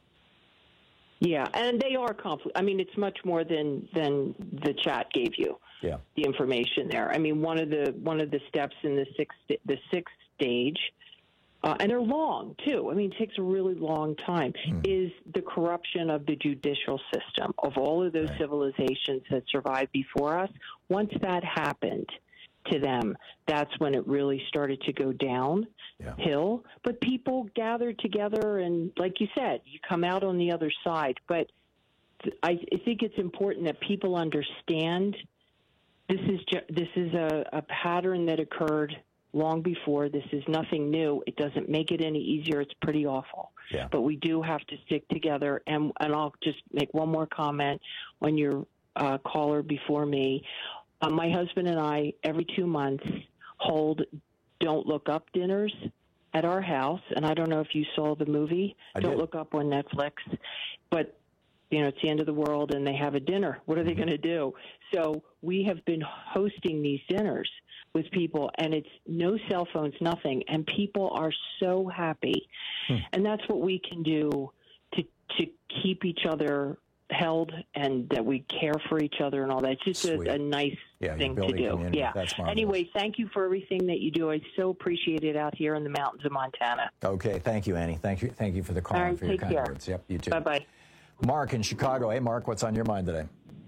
Yeah, and they are conflict. I mean, it's much more than than the chat gave you. Yeah. The information there. I mean, one of the one of the steps in the sixth the sixth stage, uh, and they're long too. I mean, it takes a really long time. Is the corruption of the judicial system of all of those civilizations that survived before us. Once that happened to them, that's when it really started to go down. Hill, but people gathered together, and like you said, you come out on the other side. But th- I, I think it's important that people understand this is ju- this is a, a pattern that occurred long before. This is nothing new. It doesn't make it any easier. It's pretty awful. Yeah. But we do have to stick together. And and I'll just make one more comment on your uh, caller before me. Uh, my husband and I, every two months, hold Don't Look Up dinners at our house. And I don't know if you saw the movie I Don't did. Look Up on Netflix, but you know, it's the end of the world and they have a dinner. What are they going to do? So we have been hosting these dinners with people, and it's no cell phones, nothing. And people are so happy. Hmm. And that's what we can do to, to keep each other held and that we care for each other and all that. It's just a, a nice Yeah, you're thing to building do. community. Yeah. That's marvelous. Anyway, thank you for everything that you do. I so appreciate it out here in the mountains of Montana. Okay, thank you, Annie. Thank you, thank you for the call All and right, for your take kind care. words. Yep, you too. Bye bye. Mark in Chicago. Hey, Mark, what's on your mind today?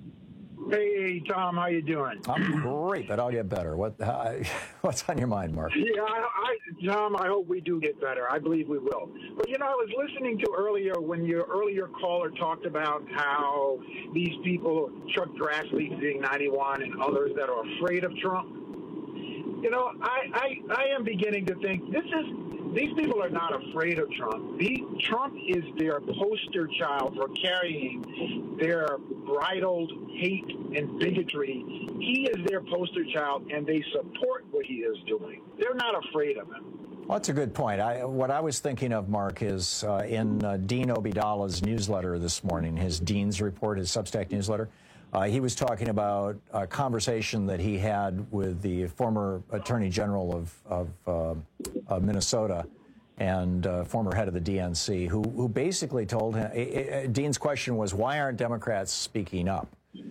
Hey, Tom, how you doing? I'm great, but I'll get better. What uh, what's on your mind, Mark? Yeah, I, I, Tom, I hope we do get better. I believe we will. But, you know, I was listening to earlier when your earlier caller talked about how these people, Chuck Grassley being ninety-one and others that are afraid of Trump. You know, I, I, I am beginning to think this is these people are not afraid of Trump. The, Trump is their poster child for carrying their bridled hate and bigotry. He is their poster child, and they support what he is doing. They're not afraid of him. Well, that's a good point. I, what I was thinking of, Mark, is uh, in uh, Dean Obeidallah's newsletter this morning, his Dean's Report, his Substack newsletter, uh, he was talking about a conversation that he had with the former Attorney General of, of uh, uh, Minnesota and uh, former head of the D N C, who, who basically told him, uh, Dean's question was, why aren't Democrats speaking up?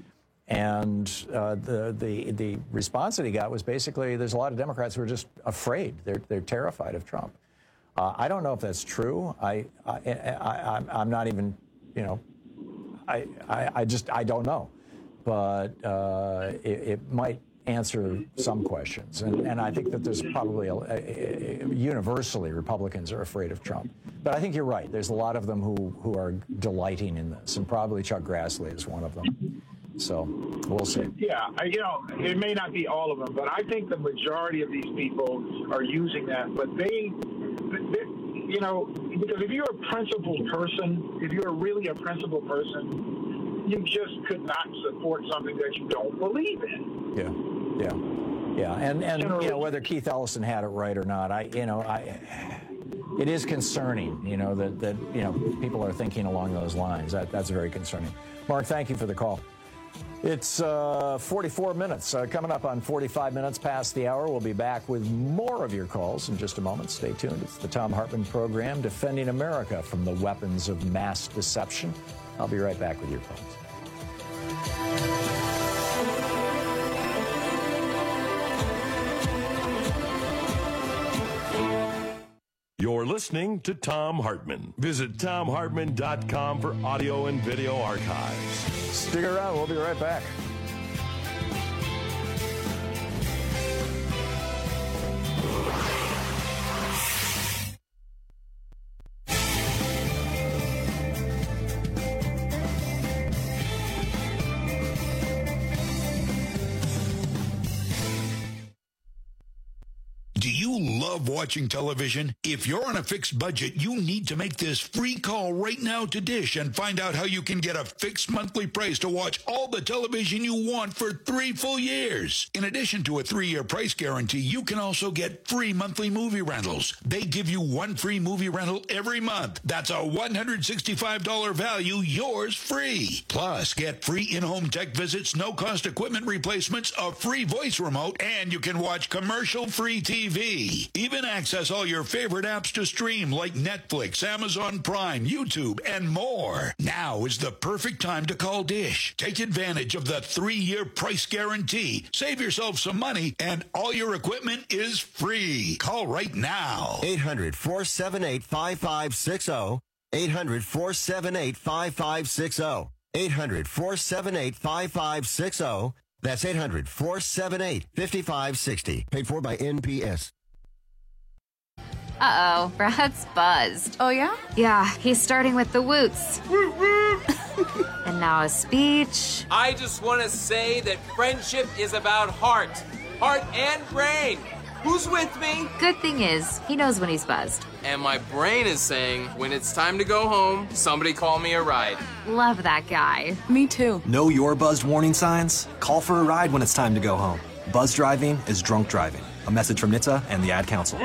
And uh, the, the the response that he got was basically, there's a lot of Democrats who are just afraid. They're they're terrified of Trump. Uh, I don't know if that's true. I, I, I I'm not even you know, I, I, I just, I don't know. But uh, it, it might answer some questions. And, and I think that there's probably, a, a, a, universally, Republicans are afraid of Trump. But I think you're right. There's a lot of them who, who are delighting in this, and probably Chuck Grassley is one of them. So we'll see. Yeah, I, you know, it may not be all of them, but I think the majority of these people are using that. But they, they you know, because if you're a principled person, if you're really a principled person, you just could not support something that you don't believe in. Yeah, yeah, yeah. And and you know, whether Keith Ellison had it right or not, I you know I. It is concerning, you know, that that you know people are thinking along those lines. That that's very concerning. Mark, thank you for the call. It's uh, forty-four minutes. Uh, coming up on forty-five minutes past the hour. We'll be back with more of your calls in just a moment. Stay tuned. It's the Thom Hartmann program, defending America from the weapons of mass deception. I'll be right back with your calls. You're listening to Thom Hartmann. Visit thom hartmann dot com for audio and video archives. Stick around. We'll be right back. Love watching television? If you're on a fixed budget, you need to make this free call right now to Dish and find out how you can get a fixed monthly price to watch all the television you want for three full years. In addition to a three-year price guarantee, you can also get free monthly movie rentals. They give you one free movie rental every month. That's a one hundred sixty-five dollars value, yours free. Plus, get free in-home tech visits, no-cost equipment replacements, a free voice remote, and you can watch commercial-free T V. Even access all your favorite apps to stream like Netflix, Amazon Prime, YouTube, and more. Now is the perfect time to call Dish. Take advantage of the three-year price guarantee. Save yourself some money, and all your equipment is free. Call right now. eight hundred, four seven eight, five five six zero. eight hundred, four seven eight, five five six zero. eight hundred, four seven eight, five five six zero. That's eight hundred, four seven eight, five five six zero. Paid for by N P S. Uh-oh, Brad's buzzed. Oh, yeah? Yeah, he's starting with the woots. And now a speech. I just want to say that friendship is about heart. Heart and brain. Who's with me? Good thing is, he knows when he's buzzed. And my brain is saying, when it's time to go home, somebody call me a ride. Love that guy. Me too. Know your buzzed warning signs? Call for a ride when it's time to go home. Buzz driving is drunk driving. A message from N H T S A and the Ad Council.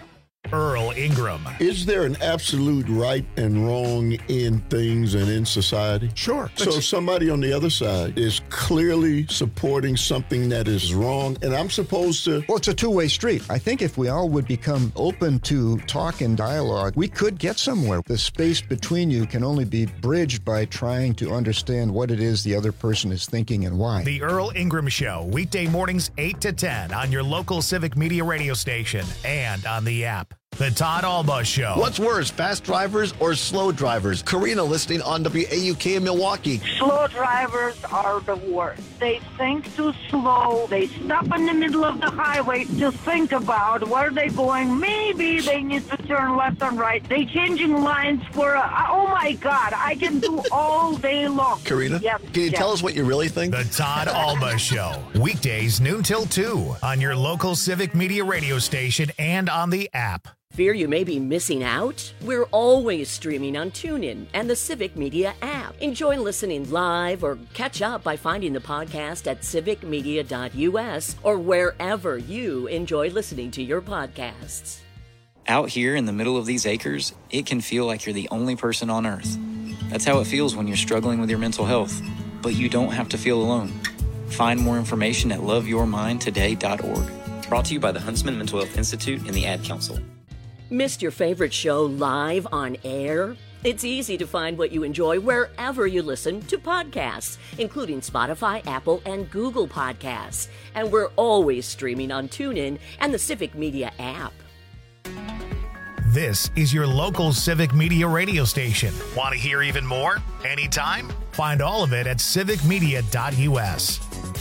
Earl Ingram. Is there an absolute right and wrong in things and in society? Sure. So if somebody on the other side is clearly supporting something that is wrong, and I'm supposed to... Well, it's a two-way street. I think if we all would become open to talk and dialogue, we could get somewhere. The space between you can only be bridged by trying to understand what it is the other person is thinking and why. The Earl Ingram Show, weekday mornings eight to ten on your local Civic Media radio station and on the app. The Todd Alba Show. What's worse, fast drivers or slow drivers? Karina listening on W A U K in Milwaukee. Slow drivers are the worst. They think too slow. They stop in the middle of the highway to think about where they're going. Maybe they need to turn left and right. They changing lines for, a, oh my God, I can do all day long. Karina, yep, can you yep. tell us what you really think? The Todd Alba Show. Weekdays noon till two on your local Civic Media radio station and on the app. Fear you may be missing out? We're always streaming on TuneIn and the Civic Media app. Enjoy listening live or catch up by finding the podcast at civic media dot U S or wherever you enjoy listening to your podcasts. Out here in the middle of these acres, it can feel like you're the only person on Earth. That's how it feels when you're struggling with your mental health. But you don't have to feel alone. Find more information at love your mind today dot org. Brought to you by the Huntsman Mental Health Institute and the Ad Council. Missed your favorite show live on air? It's easy to find what you enjoy wherever you listen to podcasts, including Spotify, Apple, and Google Podcasts. And we're always streaming on TuneIn and the Civic Media app. This is your local Civic Media radio station. Want to hear even more? Anytime? Find all of it at civic media dot U S.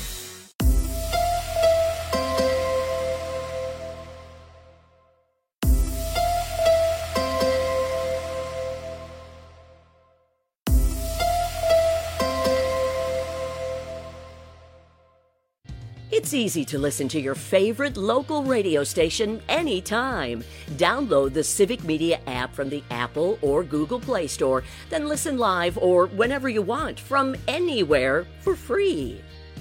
It's easy to listen to your favorite local radio station anytime. Download the Civic Media app from the Apple or Google Play Store, then listen live or whenever you want from anywhere for free.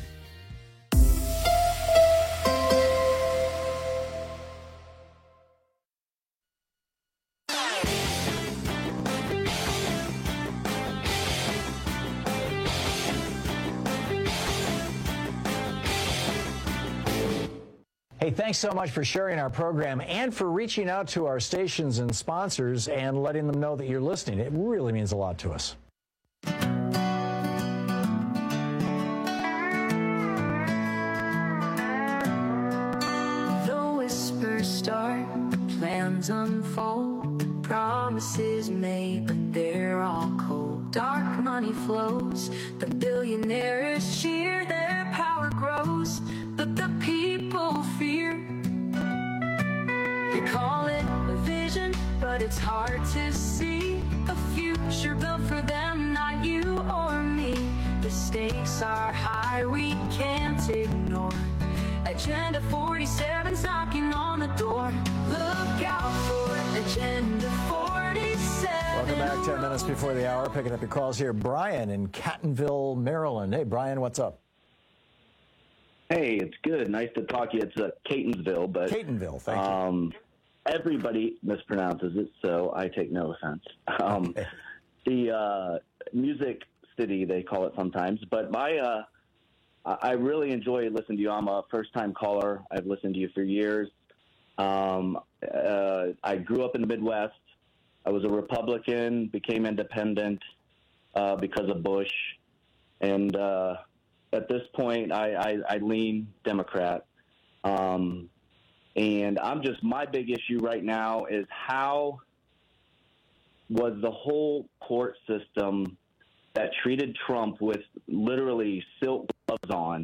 Hey, thanks so much for sharing our program and for reaching out to our stations and sponsors and letting them know that you're listening. It really means a lot to us. The whispers start, plans unfold, promises made, but they're all cold. Dark money flows, the billionaires cheer, their power grows, but the people fear. They call it a vision, but it's hard to see a future built for them, not you or me. The stakes are high, we can't ignore. Agenda forty-seven's knocking on the door. Look out for Agenda forty-seven. Welcome back, ten minutes before the hour. Picking up your calls here. Brian in Catonsville, Maryland. Hey, Brian, what's up? Hey, it's good. Nice to talk to you. It's uh, Catonsville, but Catonsville, thank you. Um, everybody mispronounces it, so I take no offense. Um, okay. The uh, Music City, they call it sometimes, but my uh, I really enjoy listening to you. I'm a first-time caller. I've listened to you for years. Um, uh, I grew up in the Midwest. I was a Republican, became independent uh, because of Bush, and uh, at this point, I, I, I lean Democrat. Um, and I'm just, my big issue right now is how was the whole court system that treated Trump with literally silk gloves on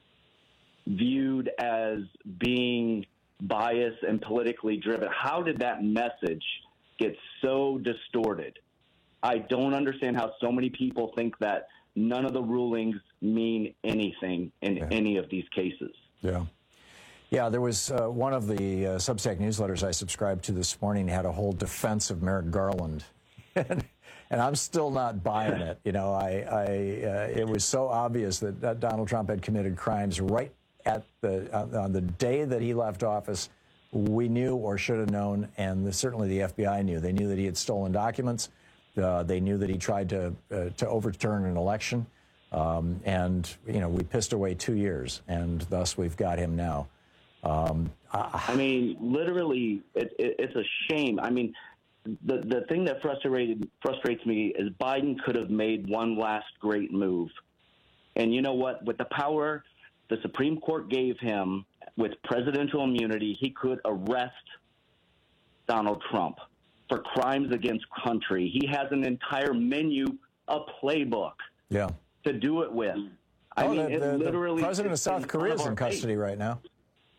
viewed as being biased and politically driven? How did that message get so distorted? I don't understand how so many people think that none of the rulings mean anything in yeah. any of these cases. Yeah. Yeah, there was uh, one of the uh, Substack newsletters I subscribed to this morning had a whole defense of Merrick Garland. and, and I'm still not buying it. You know, I, I uh, it was so obvious that, that Donald Trump had committed crimes right at the uh, on the day that he left office. We knew or should have known, and the, certainly the F B I knew. They knew that he had stolen documents. Uh, they knew that he tried to uh, to overturn an election. Um, and, you know, we pissed away two years, and thus we've got him now. Um, I, I mean, literally, it, it, it's a shame. I mean, the the thing that frustrated frustrates me is Biden could have made one last great move. And you know what? With the power the Supreme Court gave him with presidential immunity, he could arrest Donald Trump for crimes against country. He has an entire menu, a playbook. Yeah. To do it with. I oh, mean, the, it the, literally. The president of South Korea is in custody face. right now.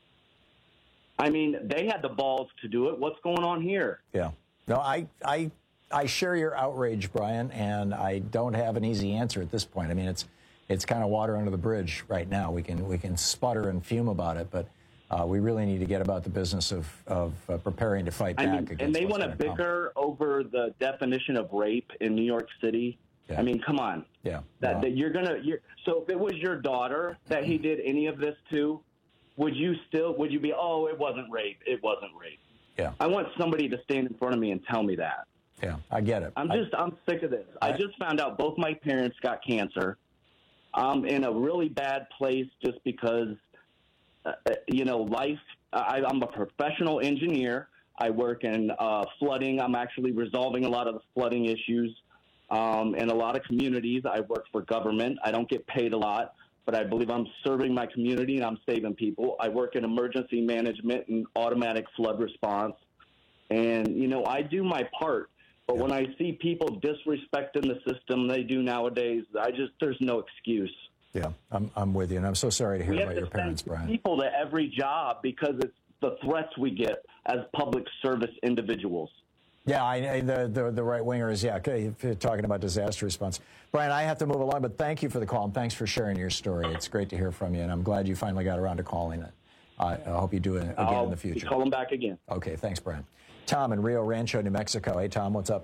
I mean, they had the balls to do it. What's going on here? Yeah. No, I, I, I share your outrage, Brian, and I don't have an easy answer at this point. I mean, it's, it's kind of water under the bridge right now. We can, we can sputter and fume about it, but uh, we really need to get about the business of, of uh, preparing to fight I back mean, against. And they want to bicker come. over the definition of rape in New York City. Yeah. I mean, come on. Yeah. That, well, that you're gonna. You're, so if it was your daughter that he did any of this to, would you still? Would you be? Oh, it wasn't rape. It wasn't rape. Yeah. I want somebody to stand in front of me and tell me that. Yeah, I get it. I'm just. I, I'm sick of this. I, I just found out both my parents got cancer. I'm in a really bad place just because, uh, you know, life. I, I'm a professional engineer. I work in uh, flooding. I'm actually resolving a lot of the flooding issues. Um, in a lot of communities, I work for government. I don't get paid a lot, but I believe I'm serving my community and I'm saving people. I work in emergency management and automatic flood response. And, you know, I do my part. But when I see people disrespecting the system they do nowadays, I just, there's no excuse. Yeah, I'm, I'm with you. And I'm so sorry to hear we about have to your parents, send Brian. people to every job because it's the threats we get as public service individuals. Yeah, I, I, the, the, the right-wingers, yeah, okay, if you're talking about disaster response. Brian, I have to move along, but thank you for the call, and thanks for sharing your story. It's great to hear from you, and I'm glad you finally got around to calling it. Uh, I hope you do it again I'll in the future. Call them back again. Okay, thanks, Brian. Tom in Rio Rancho, New Mexico. Hey, Tom, what's up?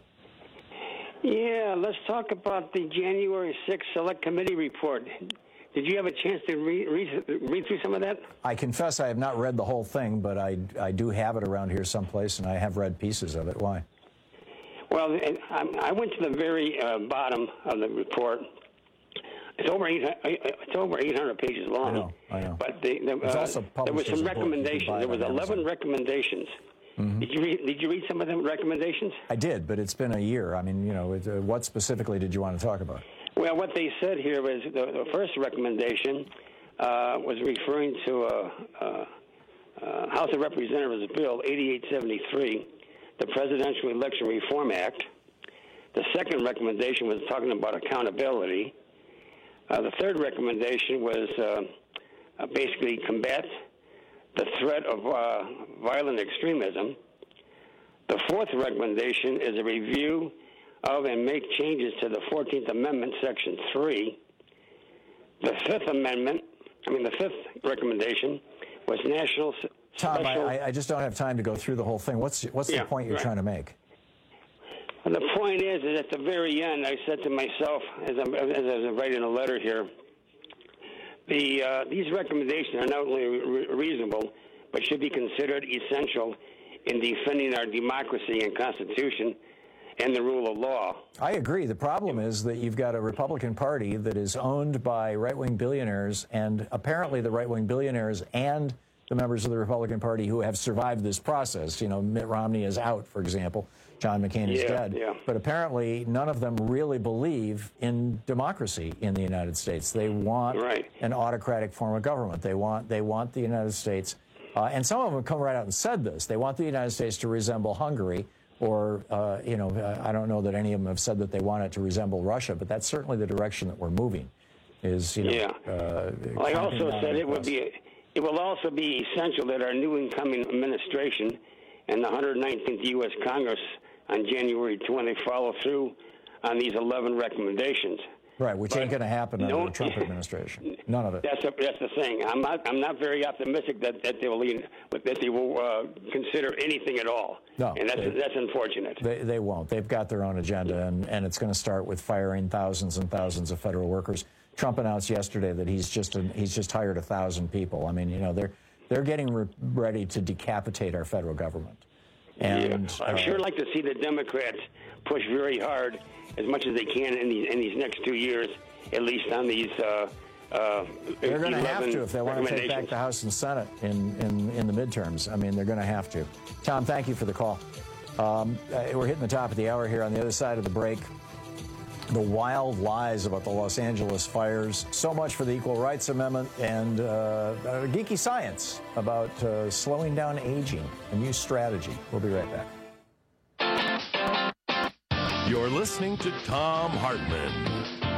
Yeah, let's talk about the January sixth Select Committee report. Did you have a chance to read, read, read through some of that? I confess I have not read the whole thing, but I, I do have it around here someplace, and I have read pieces of it. Why? Well, I went to the very uh, bottom of the report. It's over eight. It's over eight hundred pages long. I know. I know. But the, the, it's uh, also there was published some as a book. recommendations. There was eleven Amazon. recommendations. Mm-hmm. Did you read? Did you read some of them recommendations? I did, but it's been a year. I mean, you know, it, uh, what specifically did you want to talk about? Well, what they said here was the, the first recommendation uh, was referring to a, a, a House of Representatives Bill eighty-eight seventy-three, the Presidential Election Reform Act. The second recommendation was talking about accountability. Uh, the third recommendation was uh, uh, basically combat the threat of uh, violent extremism. The fourth recommendation is a review of and make changes to the fourteenth Amendment, Section three. The Fifth Amendment, I mean, the fifth recommendation was national s- Tom, special... I, I just don't have time to go through the whole thing. What's, what's Yeah, the point you're right. trying to make? The point is, is at the very end, I said to myself, as I'm, as I'm writing a letter here, the uh, these recommendations are not only re- reasonable, but should be considered essential in defending our democracy and Constitution and the rule of law. I agree. The problem is that you've got a Republican Party that is owned by right-wing billionaires, and apparently the right-wing billionaires and the members of the Republican Party who have survived this process. You know, Mitt Romney is out, for example. John McCain is Yeah, dead. yeah. But apparently none of them really believe in democracy in the United States. They want Right. an autocratic form of government. They want, they want the United States, uh, and some of them have come right out and said this, they want the United States to resemble Hungary, or, uh, you know, I don't know that any of them have said that they want it to resemble Russia, but that's certainly the direction that we're moving, is, you know. Yeah. Uh, Well, I clamping also down said on it would us. be, it will also be essential that our new incoming administration and the one hundred nineteenth U S Congress on January twentieth follow through on these eleven recommendations. Right, which ain't going to happen under no- the Trump administration. None of it. That's a, that's the thing. I'm not I'm not very optimistic that, that they will even, that they will uh, consider anything at all. No, and that's they- that's unfortunate. They, they won't. They've got their own agenda, and, and it's going to start with firing thousands and thousands of federal workers. Trump announced yesterday that he's just a, he's just hired a thousand people. I mean, you know, they're they're getting re- ready to decapitate our federal government. And yeah. I'd uh, sure like to see the Democrats push very hard, as much as they can in these in these next two years, at least on these. Uh, uh, they're going to have to if they want to take back recommendations. the House and Senate in, in, in the midterms. I mean, they're going to have to. Tom, thank you for the call. Um, uh, we're hitting the top of the hour here. On the other side of the break, the wild lies about the Los Angeles fires. So much for the Equal Rights Amendment, and uh, uh, geeky science about uh, slowing down aging, a new strategy. We'll be right back. You're listening to Thom Hartmann.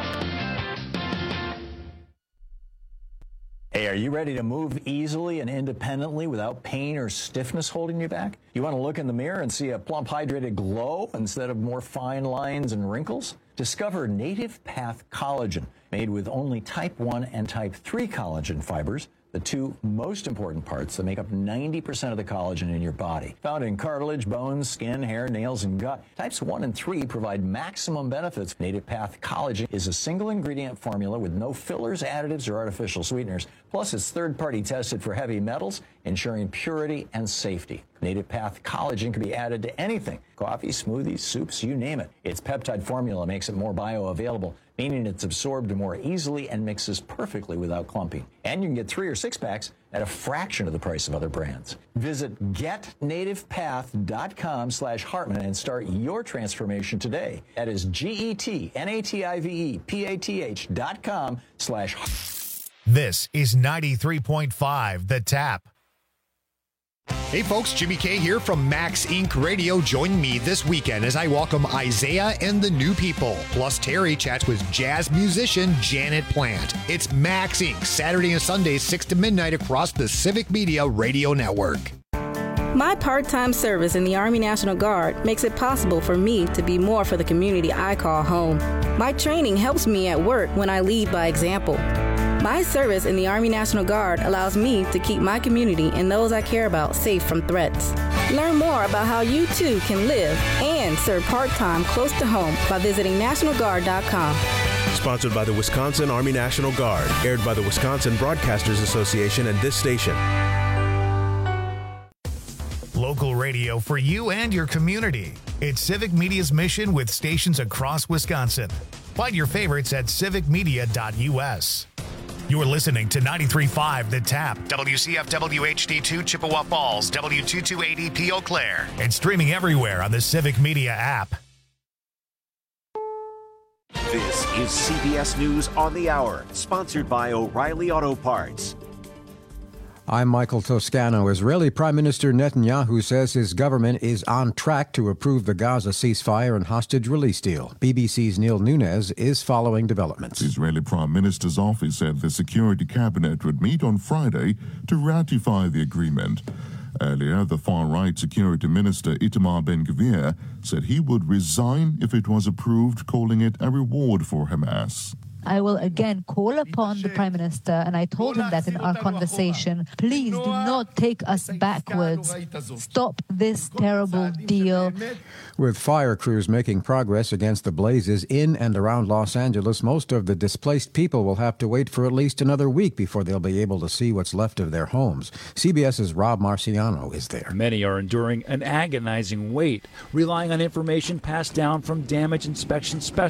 Hey, are you ready to move easily and independently without pain or stiffness holding you back? You want to look in the mirror and see a plump, hydrated glow instead of more fine lines and wrinkles? Discover Native Path Collagen, made with only type one and type three collagen fibers, the two most important parts that make up ninety percent of the collagen in your body. Found in cartilage, bones, skin, hair, nails, and gut, types one and three provide maximum benefits. Native Path Collagen is a single ingredient formula with no fillers, additives, or artificial sweeteners. Plus, it's third-party tested for heavy metals, ensuring purity and safety. Native Path Collagen can be added to anything: coffee, smoothies, soups, you name it. Its peptide formula makes it more bioavailable, meaning it's absorbed more easily and mixes perfectly without clumping. And you can get three or six packs at a fraction of the price of other brands. Visit get native path dot com slash Hartmann and start your transformation today. That is G E T N A T I V E P A T H dot com slash This is ninety-three point five The Tap. Hey folks, Jimmy K here from Max Incorporated. Radio. Join me this weekend as I welcome Isaiah and the New People. Plus Terry chats with jazz musician Janet Plant. It's Max Incorporated. Saturday and Sunday, six to midnight across the Civic Media Radio Network. My part-time service in the Army National Guard makes it possible for me to be more for the community I call home. My training helps me at work when I lead by example. My service in the Army National Guard allows me to keep my community and those I care about safe from threats. Learn more about how you too can live and serve part-time close to home by visiting national guard dot com. Sponsored by the Wisconsin Army National Guard. Aired by the Wisconsin Broadcasters Association and this station. Local radio for you and your community. It's Civic Media's mission with stations across Wisconsin. Find your favorites at civic media dot u s. You're listening to ninety-three point five The Tap, W C F W H D two Chippewa Falls, W two two eight zero P Eau Claire, and streaming everywhere on the Civic Media app. This is C B S News on the Hour, sponsored by O'Reilly Auto Parts. I'm Michael Toscano. Israeli Prime Minister Netanyahu says his government is on track to approve the Gaza ceasefire and hostage release deal. B B C's Neil Nunes is following developments. The Israeli Prime Minister's office said the Security Cabinet would meet on Friday to ratify the agreement. Earlier, the far-right Security Minister Itamar Ben-Gvir said he would resign if it was approved, calling it a reward for Hamas. I will again call upon the Prime Minister, and I told him that in our conversation, please do not take us backwards. Stop this terrible deal. With fire crews making progress against the blazes in and around Los Angeles, most of the displaced people will have to wait for at least another week before they'll be able to see what's left of their homes. CBS's Rob Marciano is there. Many are enduring an agonizing wait, relying on information passed down from damage inspection specialists.